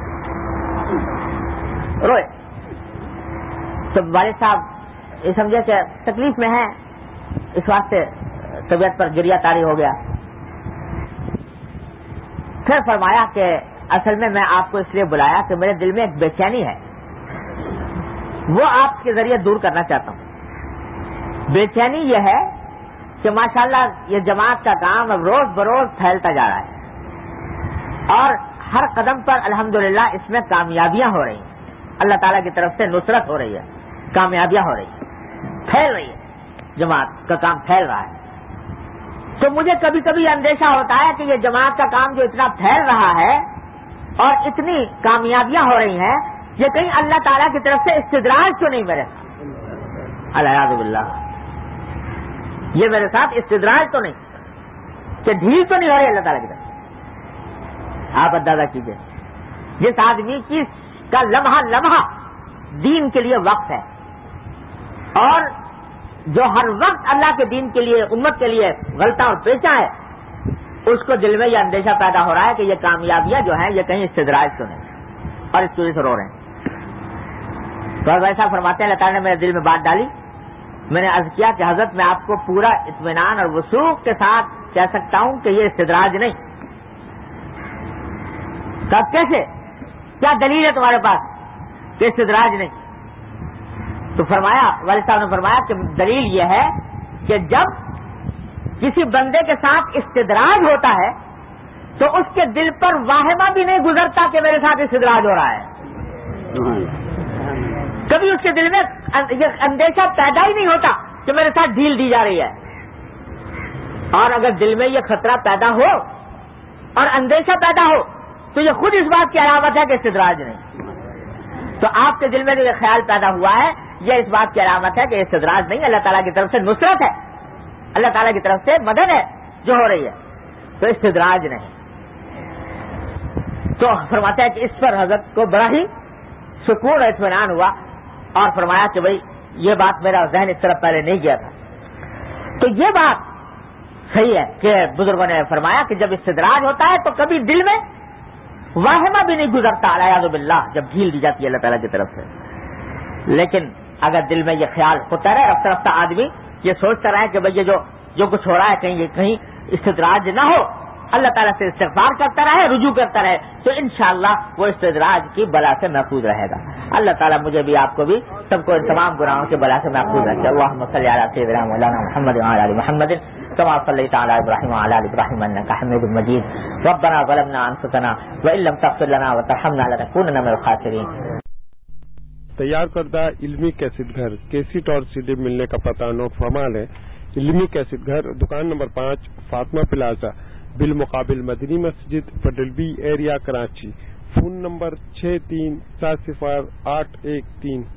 روئے۔ تو والد صاحب یہ سمجھے کہ تکلیف میں ہے، اس واسطے طبیعت پر گریہ طاری ہو گیا۔ پھر فرمایا کہ اصل میں آپ کو اس لیے بلایا کہ میرے دل میں ایک بے چینی ہے، وہ آپ کے ذریعے دور کرنا چاہتا ہوں۔ بے چینی یہ ہے کہ ماشاءاللہ یہ جماعت کا کام اب روز بروز پھیلتا جا رہا ہے، اور ہر قدم پر الحمدللہ اس میں کامیابیاں ہو رہی ہیں، اللہ تعالیٰ کی طرف سے نصرت ہو رہی ہے، کامیابیاں ہو رہی ہیں، پھیل رہی ہے، جماعت کا کام پھیل رہا ہے۔ تو مجھے کبھی کبھی اندیشہ ہوتا ہے کہ یہ جماعت کا کام جو اتنا پھیل رہا ہے اور اتنی کامیابیاں ہو رہی ہیں، یہ کہیں اللہ تعالیٰ کی طرف سے استدراج تو نہیں میرے ساتھ، الیاذ باللہ، یہ میرے ساتھ استدراج تو نہیں، کہ ڈھیل تو نہیں ہو رہی اللہ تعالیٰ کی طرف۔ آپ اندازہ کیجئے، جس آدمی کی کا لمحہ لمحہ دین کے لیے وقف ہے، اور جو ہر وقت اللہ کے دین کے لیے، امت کے لیے غلطہ اور پیچا ہے، اس کو دل میں یہ اندیشہ پیدا ہو رہا ہے کہ یہ کامیابیاں جو ہیں یہ کہیں استدراج تو نہیں، اور اس وجہ سے رو رہے ہیں۔ تو ایسا فرماتے ہیں اللہ تعالیٰ نے میرے دل میں بات ڈالی، میں نے عرض کیا کہ حضرت میں آپ کو پورا اطمینان اور وثوق کے ساتھ کہہ سکتا ہوں کہ یہ استدراج نہیں۔ تب کیسے؟ کیا دلیل ہے تمہارے پاس کہ استدراج نہیں؟ تو فرمایا، والد صاحب نے فرمایا کہ دلیل یہ ہے کہ جب کسی بندے کے ساتھ استدراج ہوتا ہے تو اس کے دل پر واہمہ بھی نہیں گزرتا کہ میرے ساتھ استدراج ہو رہا ہے، کبھی اس کے دل میں یہ اندیشہ پیدا ہی نہیں ہوتا کہ میرے ساتھ ڈھیل دی جا رہی ہے۔ اور اگر دل میں یہ خطرہ پیدا ہو اور اندیشہ پیدا ہو تو یہ خود اس بات کی علامت ہے کہ استدراج نہیں۔ تو آپ کے دل میں جو یہ خیال پیدا ہوا ہے یہ اس بات کی علامت ہے کہ استدراج نہیں، اللہ تعالیٰ کی طرف سے نصرت ہے، اللہ تعالیٰ کی طرف سے مدد ہے جو ہو رہی ہے، تو استدراج نہیں۔ تو فرماتا ہے کہ اس پر حضرت کو بڑا ہی سکون اور اطمینان ہوا، اور فرمایا کہ بھائی یہ بات میرا ذہن اس طرف پہلے نہیں گیا تھا۔ تو یہ بات صحیح ہے کہ بزرگوں نے فرمایا کہ جب استدراج ہوتا ہے تو کبھی دل میں واہمہ بھی نہیں گزرتا الیاذ باللہ جب ڈھیل دی جاتی ہے اللہ تعالیٰ کی طرف سے۔ لیکن اگر دل میں یہ خیال ہوتا رہے، رفتہ رفتہ آدمی یہ سوچتا رہے کہ بھئی یہ جو کچھ ہو رہا ہے کہیں استدراج نہ ہو، اللہ تعالیٰ سے استغفار کرتا رہے، رجوع کرتا رہے، تو انشاءاللہ وہ استدراج کی بلا سے محفوظ رہے گا۔ اللہ تعالیٰ مجھے بھی آپ کو بھی سب کو ان تمام گناہوں کے بلا سے محفوظ رکھے۔ اللہم صلی علی سیدنا مولانا محمد وعلی آل محمد کما صلیت علی ابراہیم وعلی آل ابراہیم انک حمید مجید۔ ربنا ظلمنا انفسنا وان لم تغفر لنا وترحمنا لنکونن من الخاسرین۔ تیار کردہ علمی کیسٹ گھر کیسٹ اور CD ملنے کا پتہ نوٹ فرمال ہے۔ علمی کیسٹ گھر، دکان نمبر 5، فاطمہ پلازا، بالمقابل مدنی مسجد، پٹل B Area, Karachi. Phone number 63708113۔